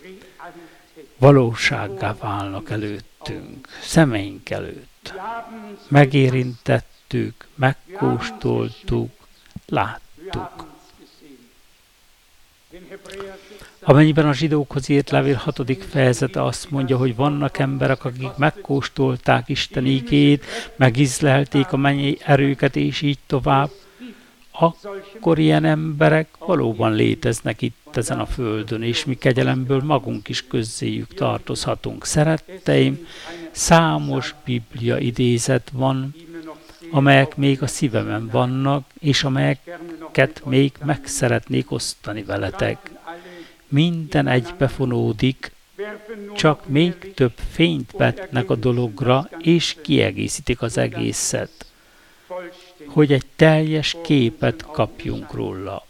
Valósággá válnak előttünk, szemeink előtt. Megérintettük, megkóstoltuk, láttuk. Amennyiben a zsidókhoz írt levél 6. fejezete azt mondja, hogy vannak emberek, akik megkóstolták Isten ígét, megízlelték a mennyei erőket, és így tovább, akkor ilyen emberek valóban léteznek itt ezen a földön, és mi kegyelemből magunk is közzéjük tartozhatunk. Szeretteim, számos Biblia idézet van, amelyek még a szívemen vannak, és amelyeket még meg szeretnék osztani veletek. Minden egybefonódik, csak még több fényt vetnek a dologra, és kiegészítik az egészet, hogy egy teljes képet kapjunk róla.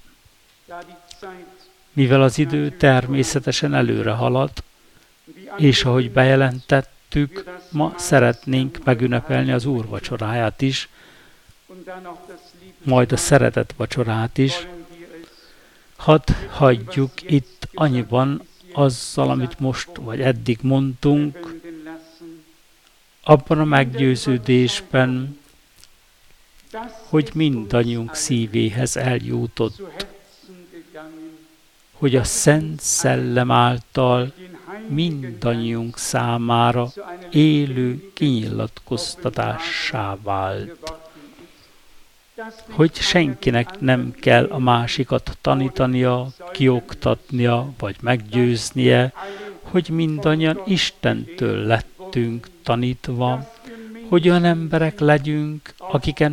Mivel az idő természetesen előre halad, és ahogy bejelentettük, ma szeretnénk megünnepelni az Úr vacsoráját is, majd a szeretet vacsorát is. Hadd hagyjuk itt annyiban azzal, amit most vagy eddig mondtunk, abban a meggyőződésben, hogy mindannyiunk szívéhez eljutott, hogy a Szent Szellem által mindannyiunk számára élő kinyilatkoztatássá vált. Hogy senkinek nem kell a másikat tanítania, kioktatnia vagy meggyőznie, hogy mindannyian Istentől lettünk tanítva, hogy olyan emberek legyünk, akiken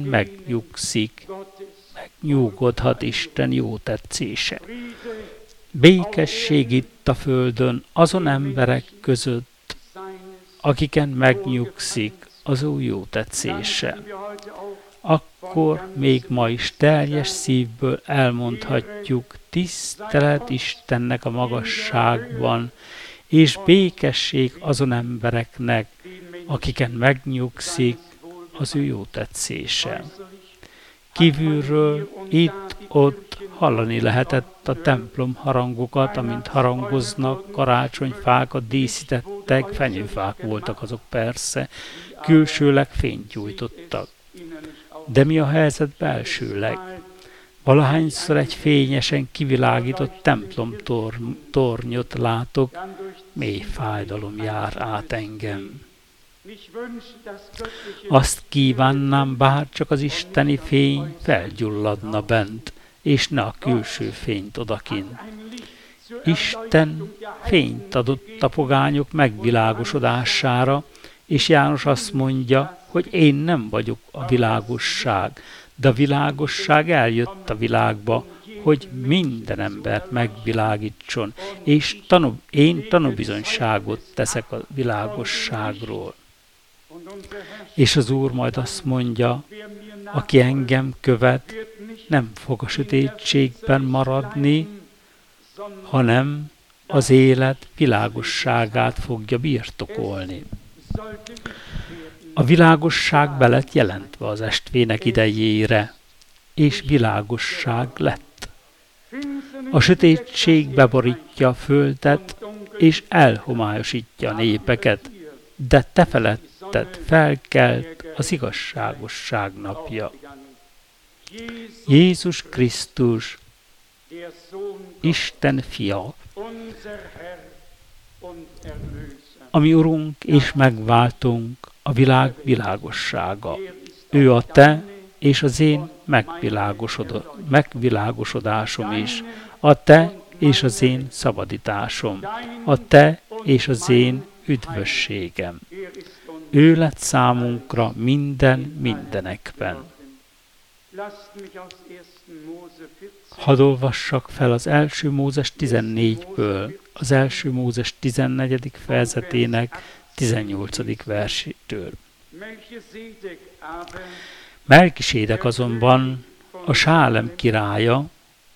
megnyugodhat Isten jó tetszése. Békesség itt a földön azon emberek között, akiken megnyugszik az ő jó tetszése. Akkor még ma is teljes szívből elmondhatjuk, tisztelet Istennek a magasságban, és békesség azon embereknek, akiken megnyugszik az ő jó tetszése. Kívülről itt-ott hallani lehetett a templom harangokat, amint harangoznak, karácsonyfákat díszítettek, fenyőfák voltak azok persze, külsőleg fényt gyújtottak. De mi a helyzet belsőleg? Valahányszor egy fényesen kivilágított templom tornyot látok, mély fájdalom jár át engem. Azt kívánnám, bár csak az isteni fény felgyulladna bent, és ne a külső fényt odakint. Isten fényt adott a pogányok megvilágosodására, és János azt mondja, hogy én nem vagyok a világosság, de a világosság eljött a világba, hogy minden embert megvilágítson, és én tanúbizonyságot teszek a világosságról. És az Úr majd azt mondja, aki engem követ, nem fog a sötétségben maradni, hanem az élet világosságát fogja birtokolni. A világosság be lett jelentve az estvének idejére, és világosság lett. A sötétség beborítja a földet, és elhomályosítja a népeket, de te feletted felkelt az igazságosság napja. Jézus Krisztus, Isten fia, a mi Urunk és megváltunk, a világ világossága. Ő a te és az én megvilágosodásom is, a te és az én szabadításom, a te és az én üdvösségem. Ő lett számunkra mindenekben. Hadd olvassak fel az 1. Mózes 14-ből, az 1. Mózes 14. fejezetének 18. versétől. Melkisédek azonban, a Sálem királya,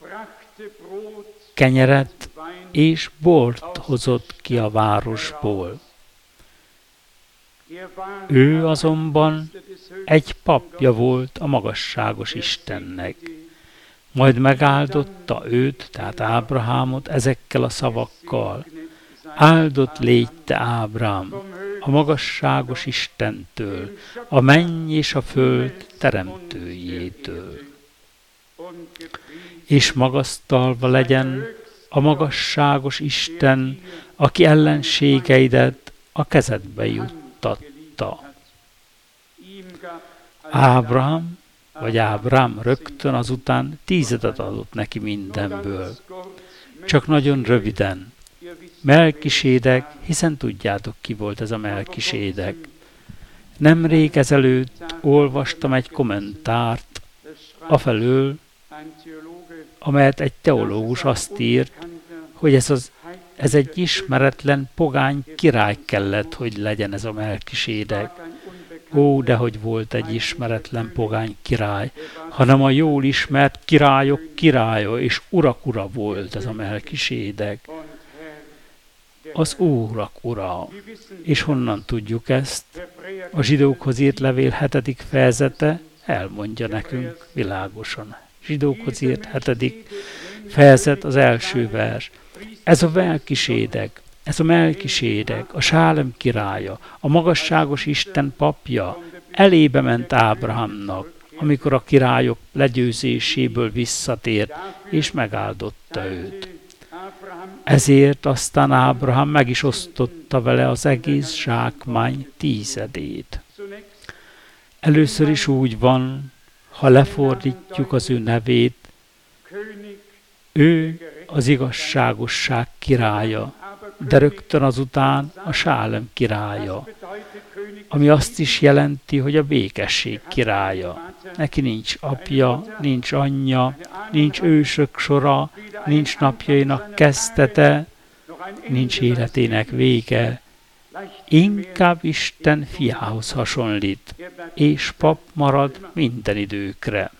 kenyeret és bort hozott ki a városból. Ő azonban egy papja volt a magasságos Istennek. Majd megáldotta őt, tehát Ábrahámot ezekkel a szavakkal. Áldott légy te, Ábrám, a magasságos Istentől, a menny és a föld teremtőjétől. És magasztalva legyen a magasságos Isten, aki ellenségeidet a kezedbe juttatta. Ábrám rögtön azután 10 adott neki mindenből. Csak nagyon röviden. Melkisédek, hiszen tudjátok, ki volt ez a Melkisédek. Nemrég ezelőtt olvastam egy kommentárt afelől, amelyet egy teológus azt írt, hogy ez egy ismeretlen pogány király kellett, hogy legyen ez a Melkisédek. Ó, dehogy volt egy ismeretlen pogány király, hanem a jól ismert királyok királya és urak ura volt ez a Melkisédek. Az urak ura. És honnan tudjuk ezt? A zsidókhoz írt levél 7. fejezete elmondja nekünk világosan. Zsidókhoz írt 7. fejezet, az első vers. Ez a Melkisédek, a Sálem királya, a magasságos Isten papja elébe ment Ábrahámnak, amikor a királyok legyőzéséből visszatért, és megáldotta őt. Ezért aztán Ábrahám meg is osztotta vele az egész zsákmány 10. Először is úgy van, ha lefordítjuk az ő nevét, ő az igazságosság királya, de rögtön azután a Sálem királya, ami azt is jelenti, hogy a békesség királya. Neki nincs apja, nincs anyja, nincs ősök sora, nincs napjainak kezdete, nincs életének vége. Inkább Isten fiához hasonlít, és pap marad minden időkre.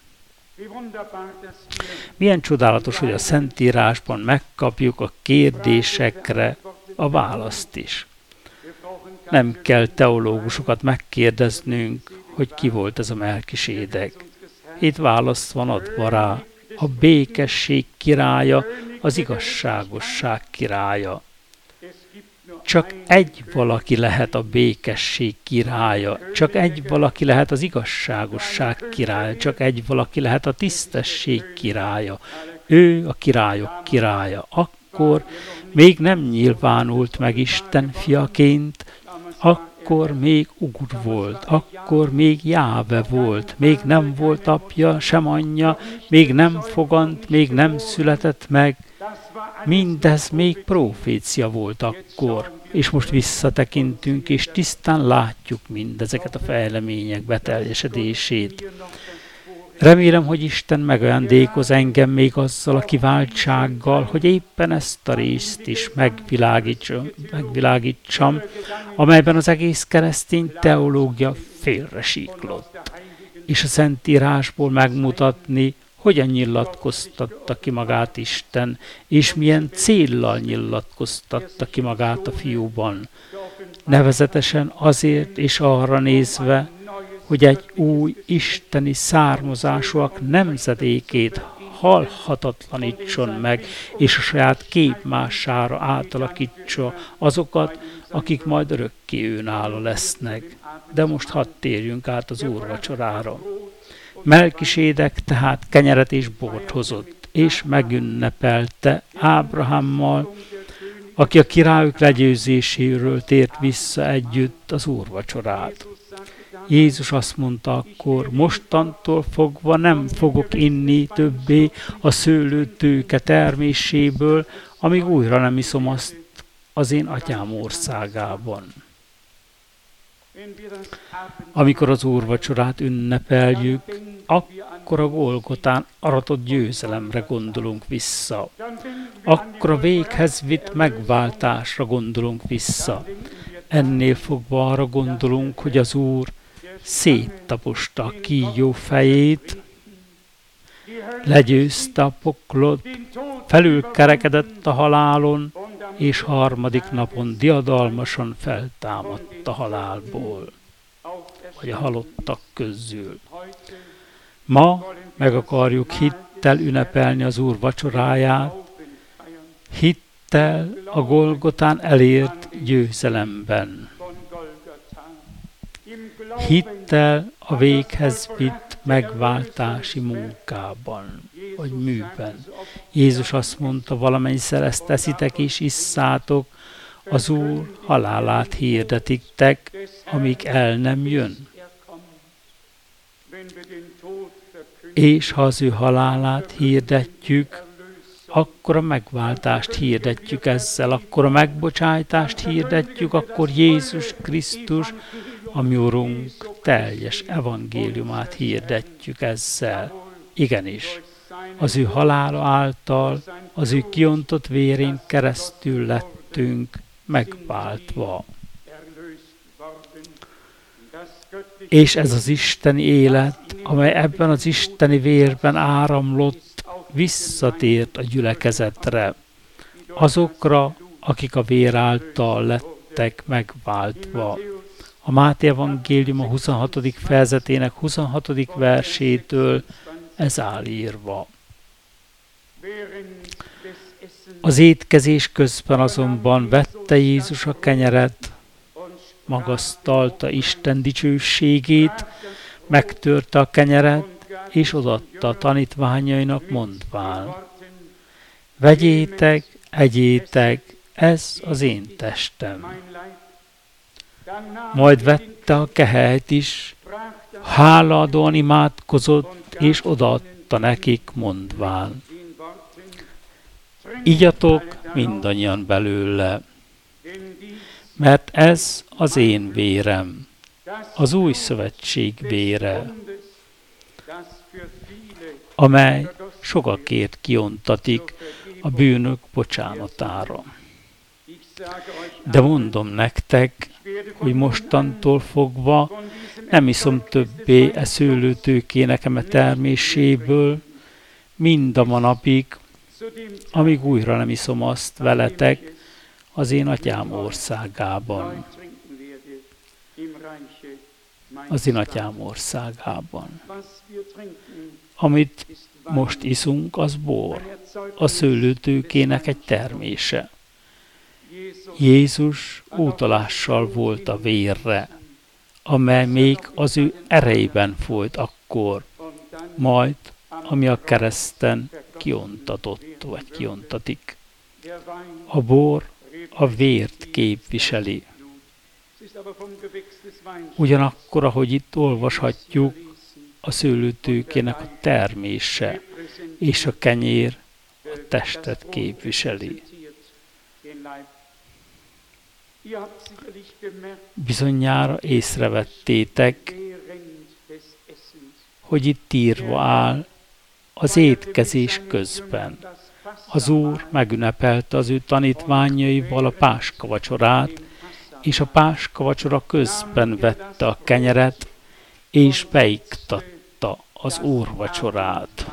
Milyen csodálatos, hogy a Szentírásban megkapjuk a kérdésekre a választ is. Nem kell teológusokat megkérdeznünk, hogy ki volt ez a Melkisédek. Itt válasz van adva rá. A békesség királya, az igazságosság királya. Csak egy valaki lehet a békesség királya, csak egy valaki lehet az igazságosság királya, csak egy valaki lehet a tisztesség királya. Ő a királyok királya. Akkor még nem nyilvánult meg Isten fiaként, akkor még Úr volt, akkor még Jáve volt, még nem volt apja, sem anyja, még nem fogant, még nem született meg. Mindez még profécia volt akkor, és most visszatekintünk, és tisztán látjuk mindezeket a fejlemények beteljesedését. Remélem, hogy Isten megajándékoz engem még azzal a kiváltsággal, hogy éppen ezt a részt is megvilágítsam, amelyben az egész keresztény teológia félresíklott, és a Szentírásból megmutatni, hogyan nyilatkoztatta ki magát Isten, és milyen céllal nyilatkoztatta ki magát a Fiúban. Nevezetesen azért és arra nézve, hogy egy új isteni származásúak nemzedékét halhatatlanítson meg, és a saját képmására átalakítsa azokat, akik majd örökké őnála lesznek. De most hadd térjünk át az úrvacsorára. Melkisédek tehát kenyeret és bort hozott, és megünnepelte Ábrahámmal, aki a királyok legyőzéséről tért vissza együtt az úrvacsorát. Jézus azt mondta akkor, mostantól fogva nem fogok inni többé a szőlőtőke terméséből, amíg újra nem iszom azt az én atyám országában. Amikor az úrvacsorát ünnepeljük, akkor a Golgotán aratott győzelemre gondolunk vissza. Akkor a véghez vitt megváltásra gondolunk vissza. Ennél fogva arra gondolunk, hogy az Úr széttaposta a kígyó fejét, legyőzte a poklot, felülkerekedett a halálon, és harmadik napon diadalmasan feltámadt a halálból, vagy a halottak közül. Ma meg akarjuk hittel ünnepelni az Úr vacsoráját, hittel a Golgotán elért győzelemben. Hittel a véghez vitt megváltási munkában, vagy műben. Jézus azt mondta, valamennyiszer ezt teszitek és isszátok, az Úr halálát hirdetitek, amíg el nem jön. És ha az ő halálát hirdetjük, akkor a megváltást hirdetjük ezzel, akkor a megbocsájtást hirdetjük, akkor Jézus Krisztus, a mi Urunk teljes evangéliumát hirdetjük ezzel. Igenis, az ő halála által, az ő kiontott vérén keresztül lettünk megváltva. És ez az isteni élet, amely ebben az isteni vérben áramlott, visszatért a gyülekezetre, azokra, akik a vér által lettek megváltva. A Máté evangélium a 26. fejezetének 26. versétől ez áll írva. Az étkezés közben azonban vette Jézus a kenyeret, magasztalta Isten dicsőségét, megtörte a kenyeret, és odaadta a tanítványainak mondván: vegyétek, egyétek, ez az én testem. Majd vette a kehelyt is, hálaadóan imádkozott, és odaadta nekik mondván: igyatok mindannyian belőle, mert ez az én vérem, az új szövetség vére, amely sokakért kiontatik a bűnök bocsánatára. De mondom nektek, hogy mostantól fogva nem iszom többé e szőlőtőkének eme terméséből, mind a manapig, amíg újra nem iszom azt veletek az én atyám országában. Az én atyám országában. Amit most iszunk, az bor, a szőlőtőkének egy termése. Jézus utalással volt a vérre, amely még az ő erejében folyt akkor, majd, ami a kereszten kiontatott, vagy kiontatik. A bor a vért képviseli. Ugyanakkor, ahogy itt olvashatjuk, a szőlőtőkének a termése és a kenyér a testet képviseli. Bizonyára észrevettétek, hogy itt írva áll az étkezés közben. Az Úr megünnepelte az ő tanítványaival a páskavacsorát, és a páskavacsora közben vette a kenyeret, és beiktatta az úrvacsorát.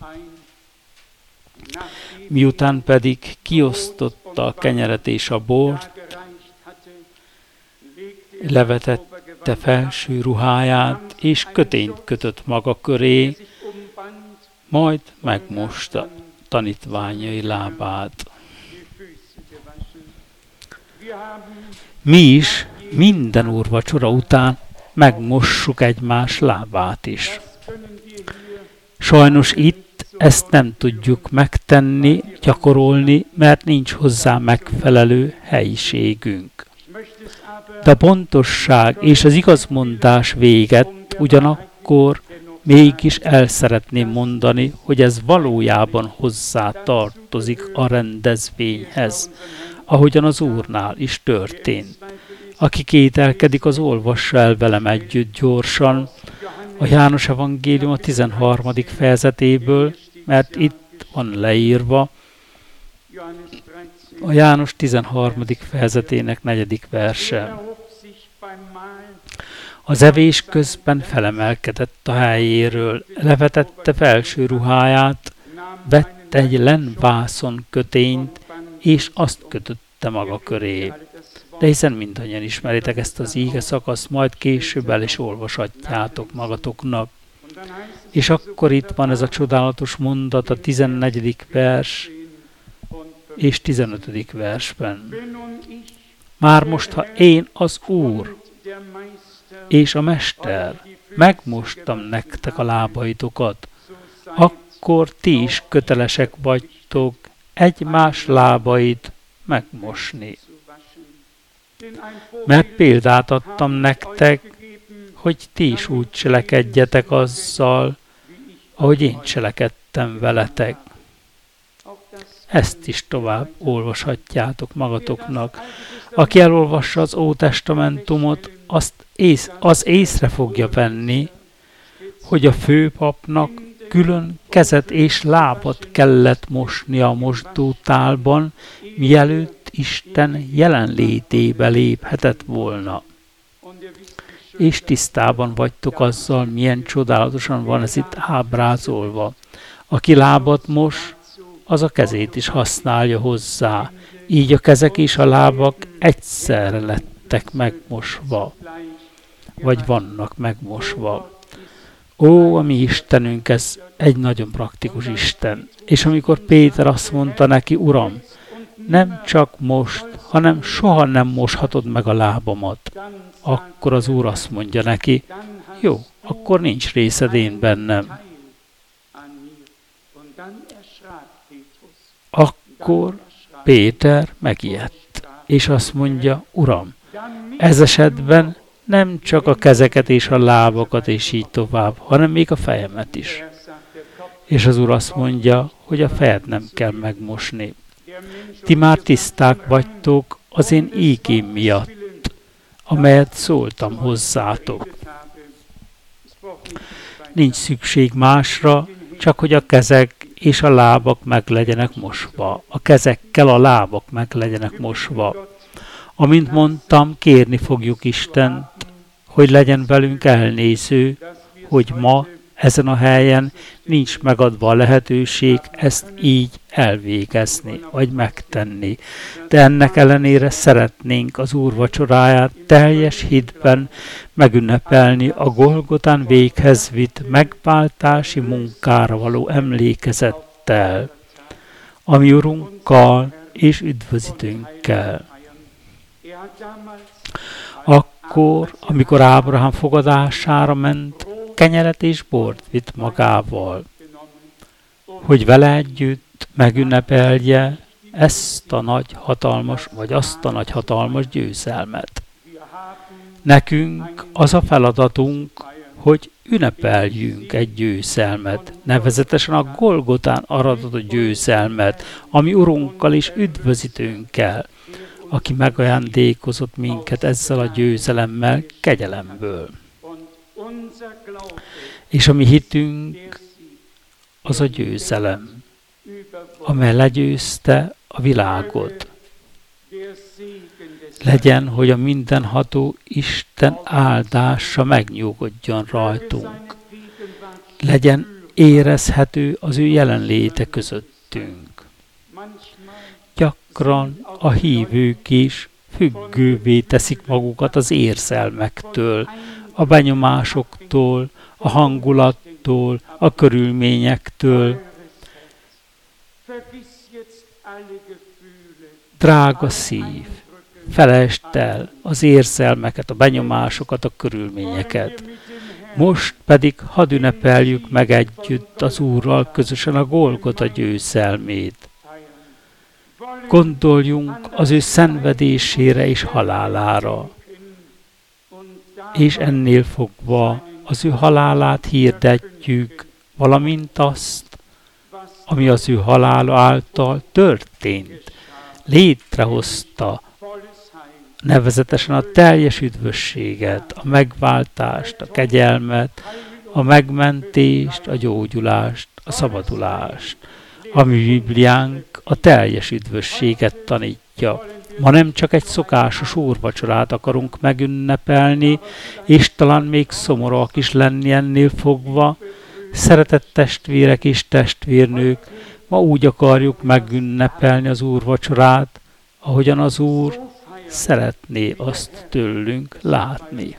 Miután pedig kiosztotta a kenyeret és a bort, levetette felső ruháját, és kötényt kötött maga köré, majd megmosta tanítványai lábát. Mi is minden úrvacsora után megmossuk egymás lábát is. Sajnos itt ezt nem tudjuk megtenni, gyakorolni, mert nincs hozzá megfelelő helyiségünk. De a pontosság és az igazmondás véget ugyanakkor mégis el szeretném mondani, hogy ez valójában hozzá tartozik a rendezvényhez, ahogyan az Úrnál is történt. Aki kételkedik, az olvassa el velem együtt gyorsan a János evangélium a 13. fejezetéből, mert itt van leírva a János 13. fejezetének 4. verse. Az evés közben felemelkedett a helyéről, levetette felső ruháját, vett egy lenvászon kötényt, és azt kötötte összeszedte maga köré. De hiszen mindannyian ismeritek ezt az íge szakaszt, majd később el is olvashatjátok magatoknak. És akkor itt van ez a csodálatos mondat, a 14. vers és 15. versben. Már most, ha én az Úr és a Mester megmostam nektek a lábaitokat, akkor ti is kötelesek vagytok egymás lábait megmosni. Mert példát adtam nektek, hogy ti is úgy cselekedjetek azzal, ahogy én cselekedtem veletek. Ezt is tovább olvashatjátok magatoknak. Aki elolvassa az Ótestamentumot, az észre fogja venni, hogy a főpapnak külön kezet és lábat kellett mosnia a mosdótálban, mielőtt Isten jelenlétébe léphetett volna. És tisztában vagytok azzal, milyen csodálatosan van ez itt ábrázolva. Aki lábat mos, az a kezét is használja hozzá. Így a kezek és a lábak egyszerre lettek megmosva, vagy vannak megmosva. Ó, a mi Istenünk, ez egy nagyon praktikus Isten. És amikor Péter azt mondta neki, Uram, nem csak most, hanem soha nem moshatod meg a lábamat, akkor az Úr azt mondja neki, jó, akkor nincs részed én bennem. Akkor Péter megijedt, és azt mondja, Uram, ez esetben nem csak a kezeket és a lábakat és így tovább, hanem még a fejemet is. És az Úr azt mondja, hogy a fejed nem kell megmosni. Ti már tiszták vagytok az én ígém miatt, amelyet szóltam hozzátok. Nincs szükség másra, csak hogy a kezek és a lábak meg legyenek mosva. A kezekkel a lábak meg legyenek mosva. Amint mondtam, kérni fogjuk Istent, hogy legyen velünk elnéző, hogy ma ezen a helyen nincs megadva a lehetőség ezt így elvégezni, vagy megtenni. De ennek ellenére szeretnénk az Úr vacsoráját teljes hitben megünnepelni a Golgotán véghez vitt megváltási munkára való emlékezettel, ami Urunkkal és üdvözítőnkkel. Akkor, amikor Ábrahám fogadására ment, kenyeret és bort vitt magával, hogy vele együtt megünnepelje ezt a nagy hatalmas, vagy azt a nagy hatalmas győzelmet. Nekünk az a feladatunk, hogy ünnepeljünk egy győzelmet, nevezetesen a Golgotán aratott győzelmet, ami Urunkkal és üdvözítőnkkel, aki megajándékozott minket ezzel a győzelemmel kegyelemből. És a mi hitünk az a győzelem, amely legyőzte a világot. Legyen, hogy a mindenható Isten áldása megnyugodjon rajtunk. Legyen érezhető az ő jelenléte közöttünk. Gyakran a hívők is függővé teszik magukat az érzelmektől, a benyomásoktól, a hangulattól, a körülményektől. Drága szív, felejtsd el az érzelmeket, a benyomásokat, a körülményeket. Most pedig hadd ünnepeljük meg együtt az Úrral közösen a Golgota győzelmét. Gondoljunk az ő szenvedésére és halálára, és ennél fogva az ő halálát hirdetjük, valamint azt, ami az ő halála által történt, létrehozta, nevezetesen a teljes üdvösséget, a megváltást, a kegyelmet, a megmentést, a gyógyulást, a szabadulást. A mi Bibliánk a teljes üdvösséget tanítja. Ma nem csak egy szokásos úrvacsorát akarunk megünnepelni, és talán még szomorúak is lenni ennél fogva. Szeretett testvérek és testvérnők, ma úgy akarjuk megünnepelni az úrvacsorát, ahogyan az Úr szeretné azt tőlünk látni.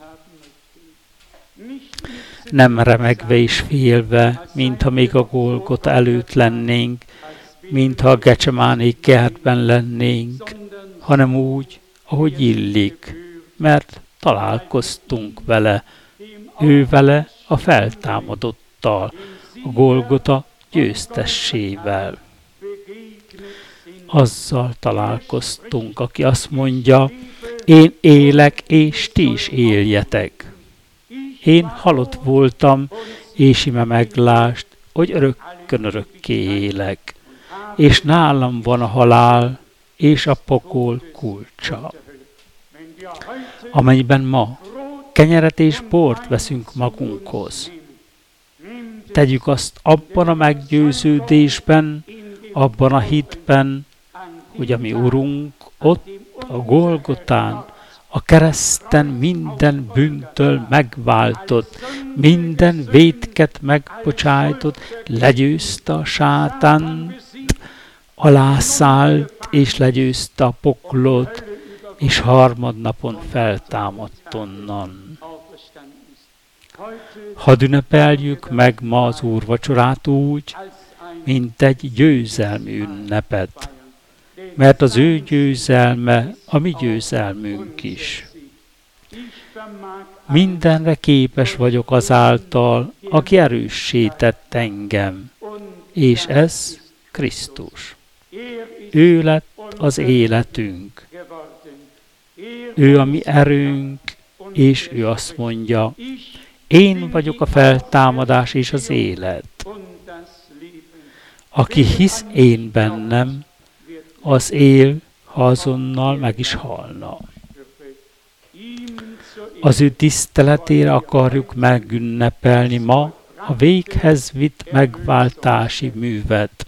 Nem remegve és félve, mintha még a Golgota előtt lennénk, mintha a Gecsemáné kertben lennénk, hanem úgy, ahogy illik, mert találkoztunk vele, ő vele a feltámadottal, a Golgota győztessével. Azzal találkoztunk, aki azt mondja, én élek, és ti is éljetek. Én halott voltam, és ime meglást, hogy örökkön örökké élek, és nálam van a halál, és a pokol kulcsa. Amennyiben ma kenyeret és bort veszünk magunkhoz, tegyük azt abban a meggyőződésben, abban a hitben, hogy a mi Urunk ott a Golgotán, a kereszten minden bűntől megváltott, minden vétket megbocsájtott, legyőzte a sátánt, alászállt és legyőzte a poklot, és harmadnapon feltámadt onnan. Hadd ünnepeljük meg ma az úrvacsorát úgy, mint egy győzelmi ünnepet, mert az ő győzelme a mi győzelmünk is. Mindenre képes vagyok azáltal, aki erőssé tett engem, és ez Krisztus. Ő lett az életünk. Ő a mi erőnk, és ő azt mondja, én vagyok a feltámadás és az élet. Aki hisz én bennem, az él, ha azonnal meg is halna. Az ő tiszteletére akarjuk megünnepelni ma a véghez vitt megváltási művet.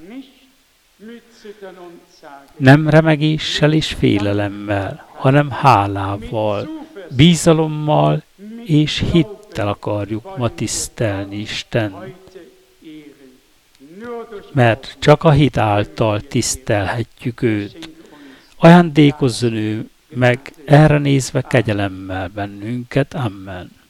Nem remegéssel és félelemmel, hanem hálával, bízalommal és hittel akarjuk ma tisztelni Istent. Mert csak a hit által tisztelhetjük őt. Ajándékozzon ő meg erre nézve kegyelemmel bennünket. Amen.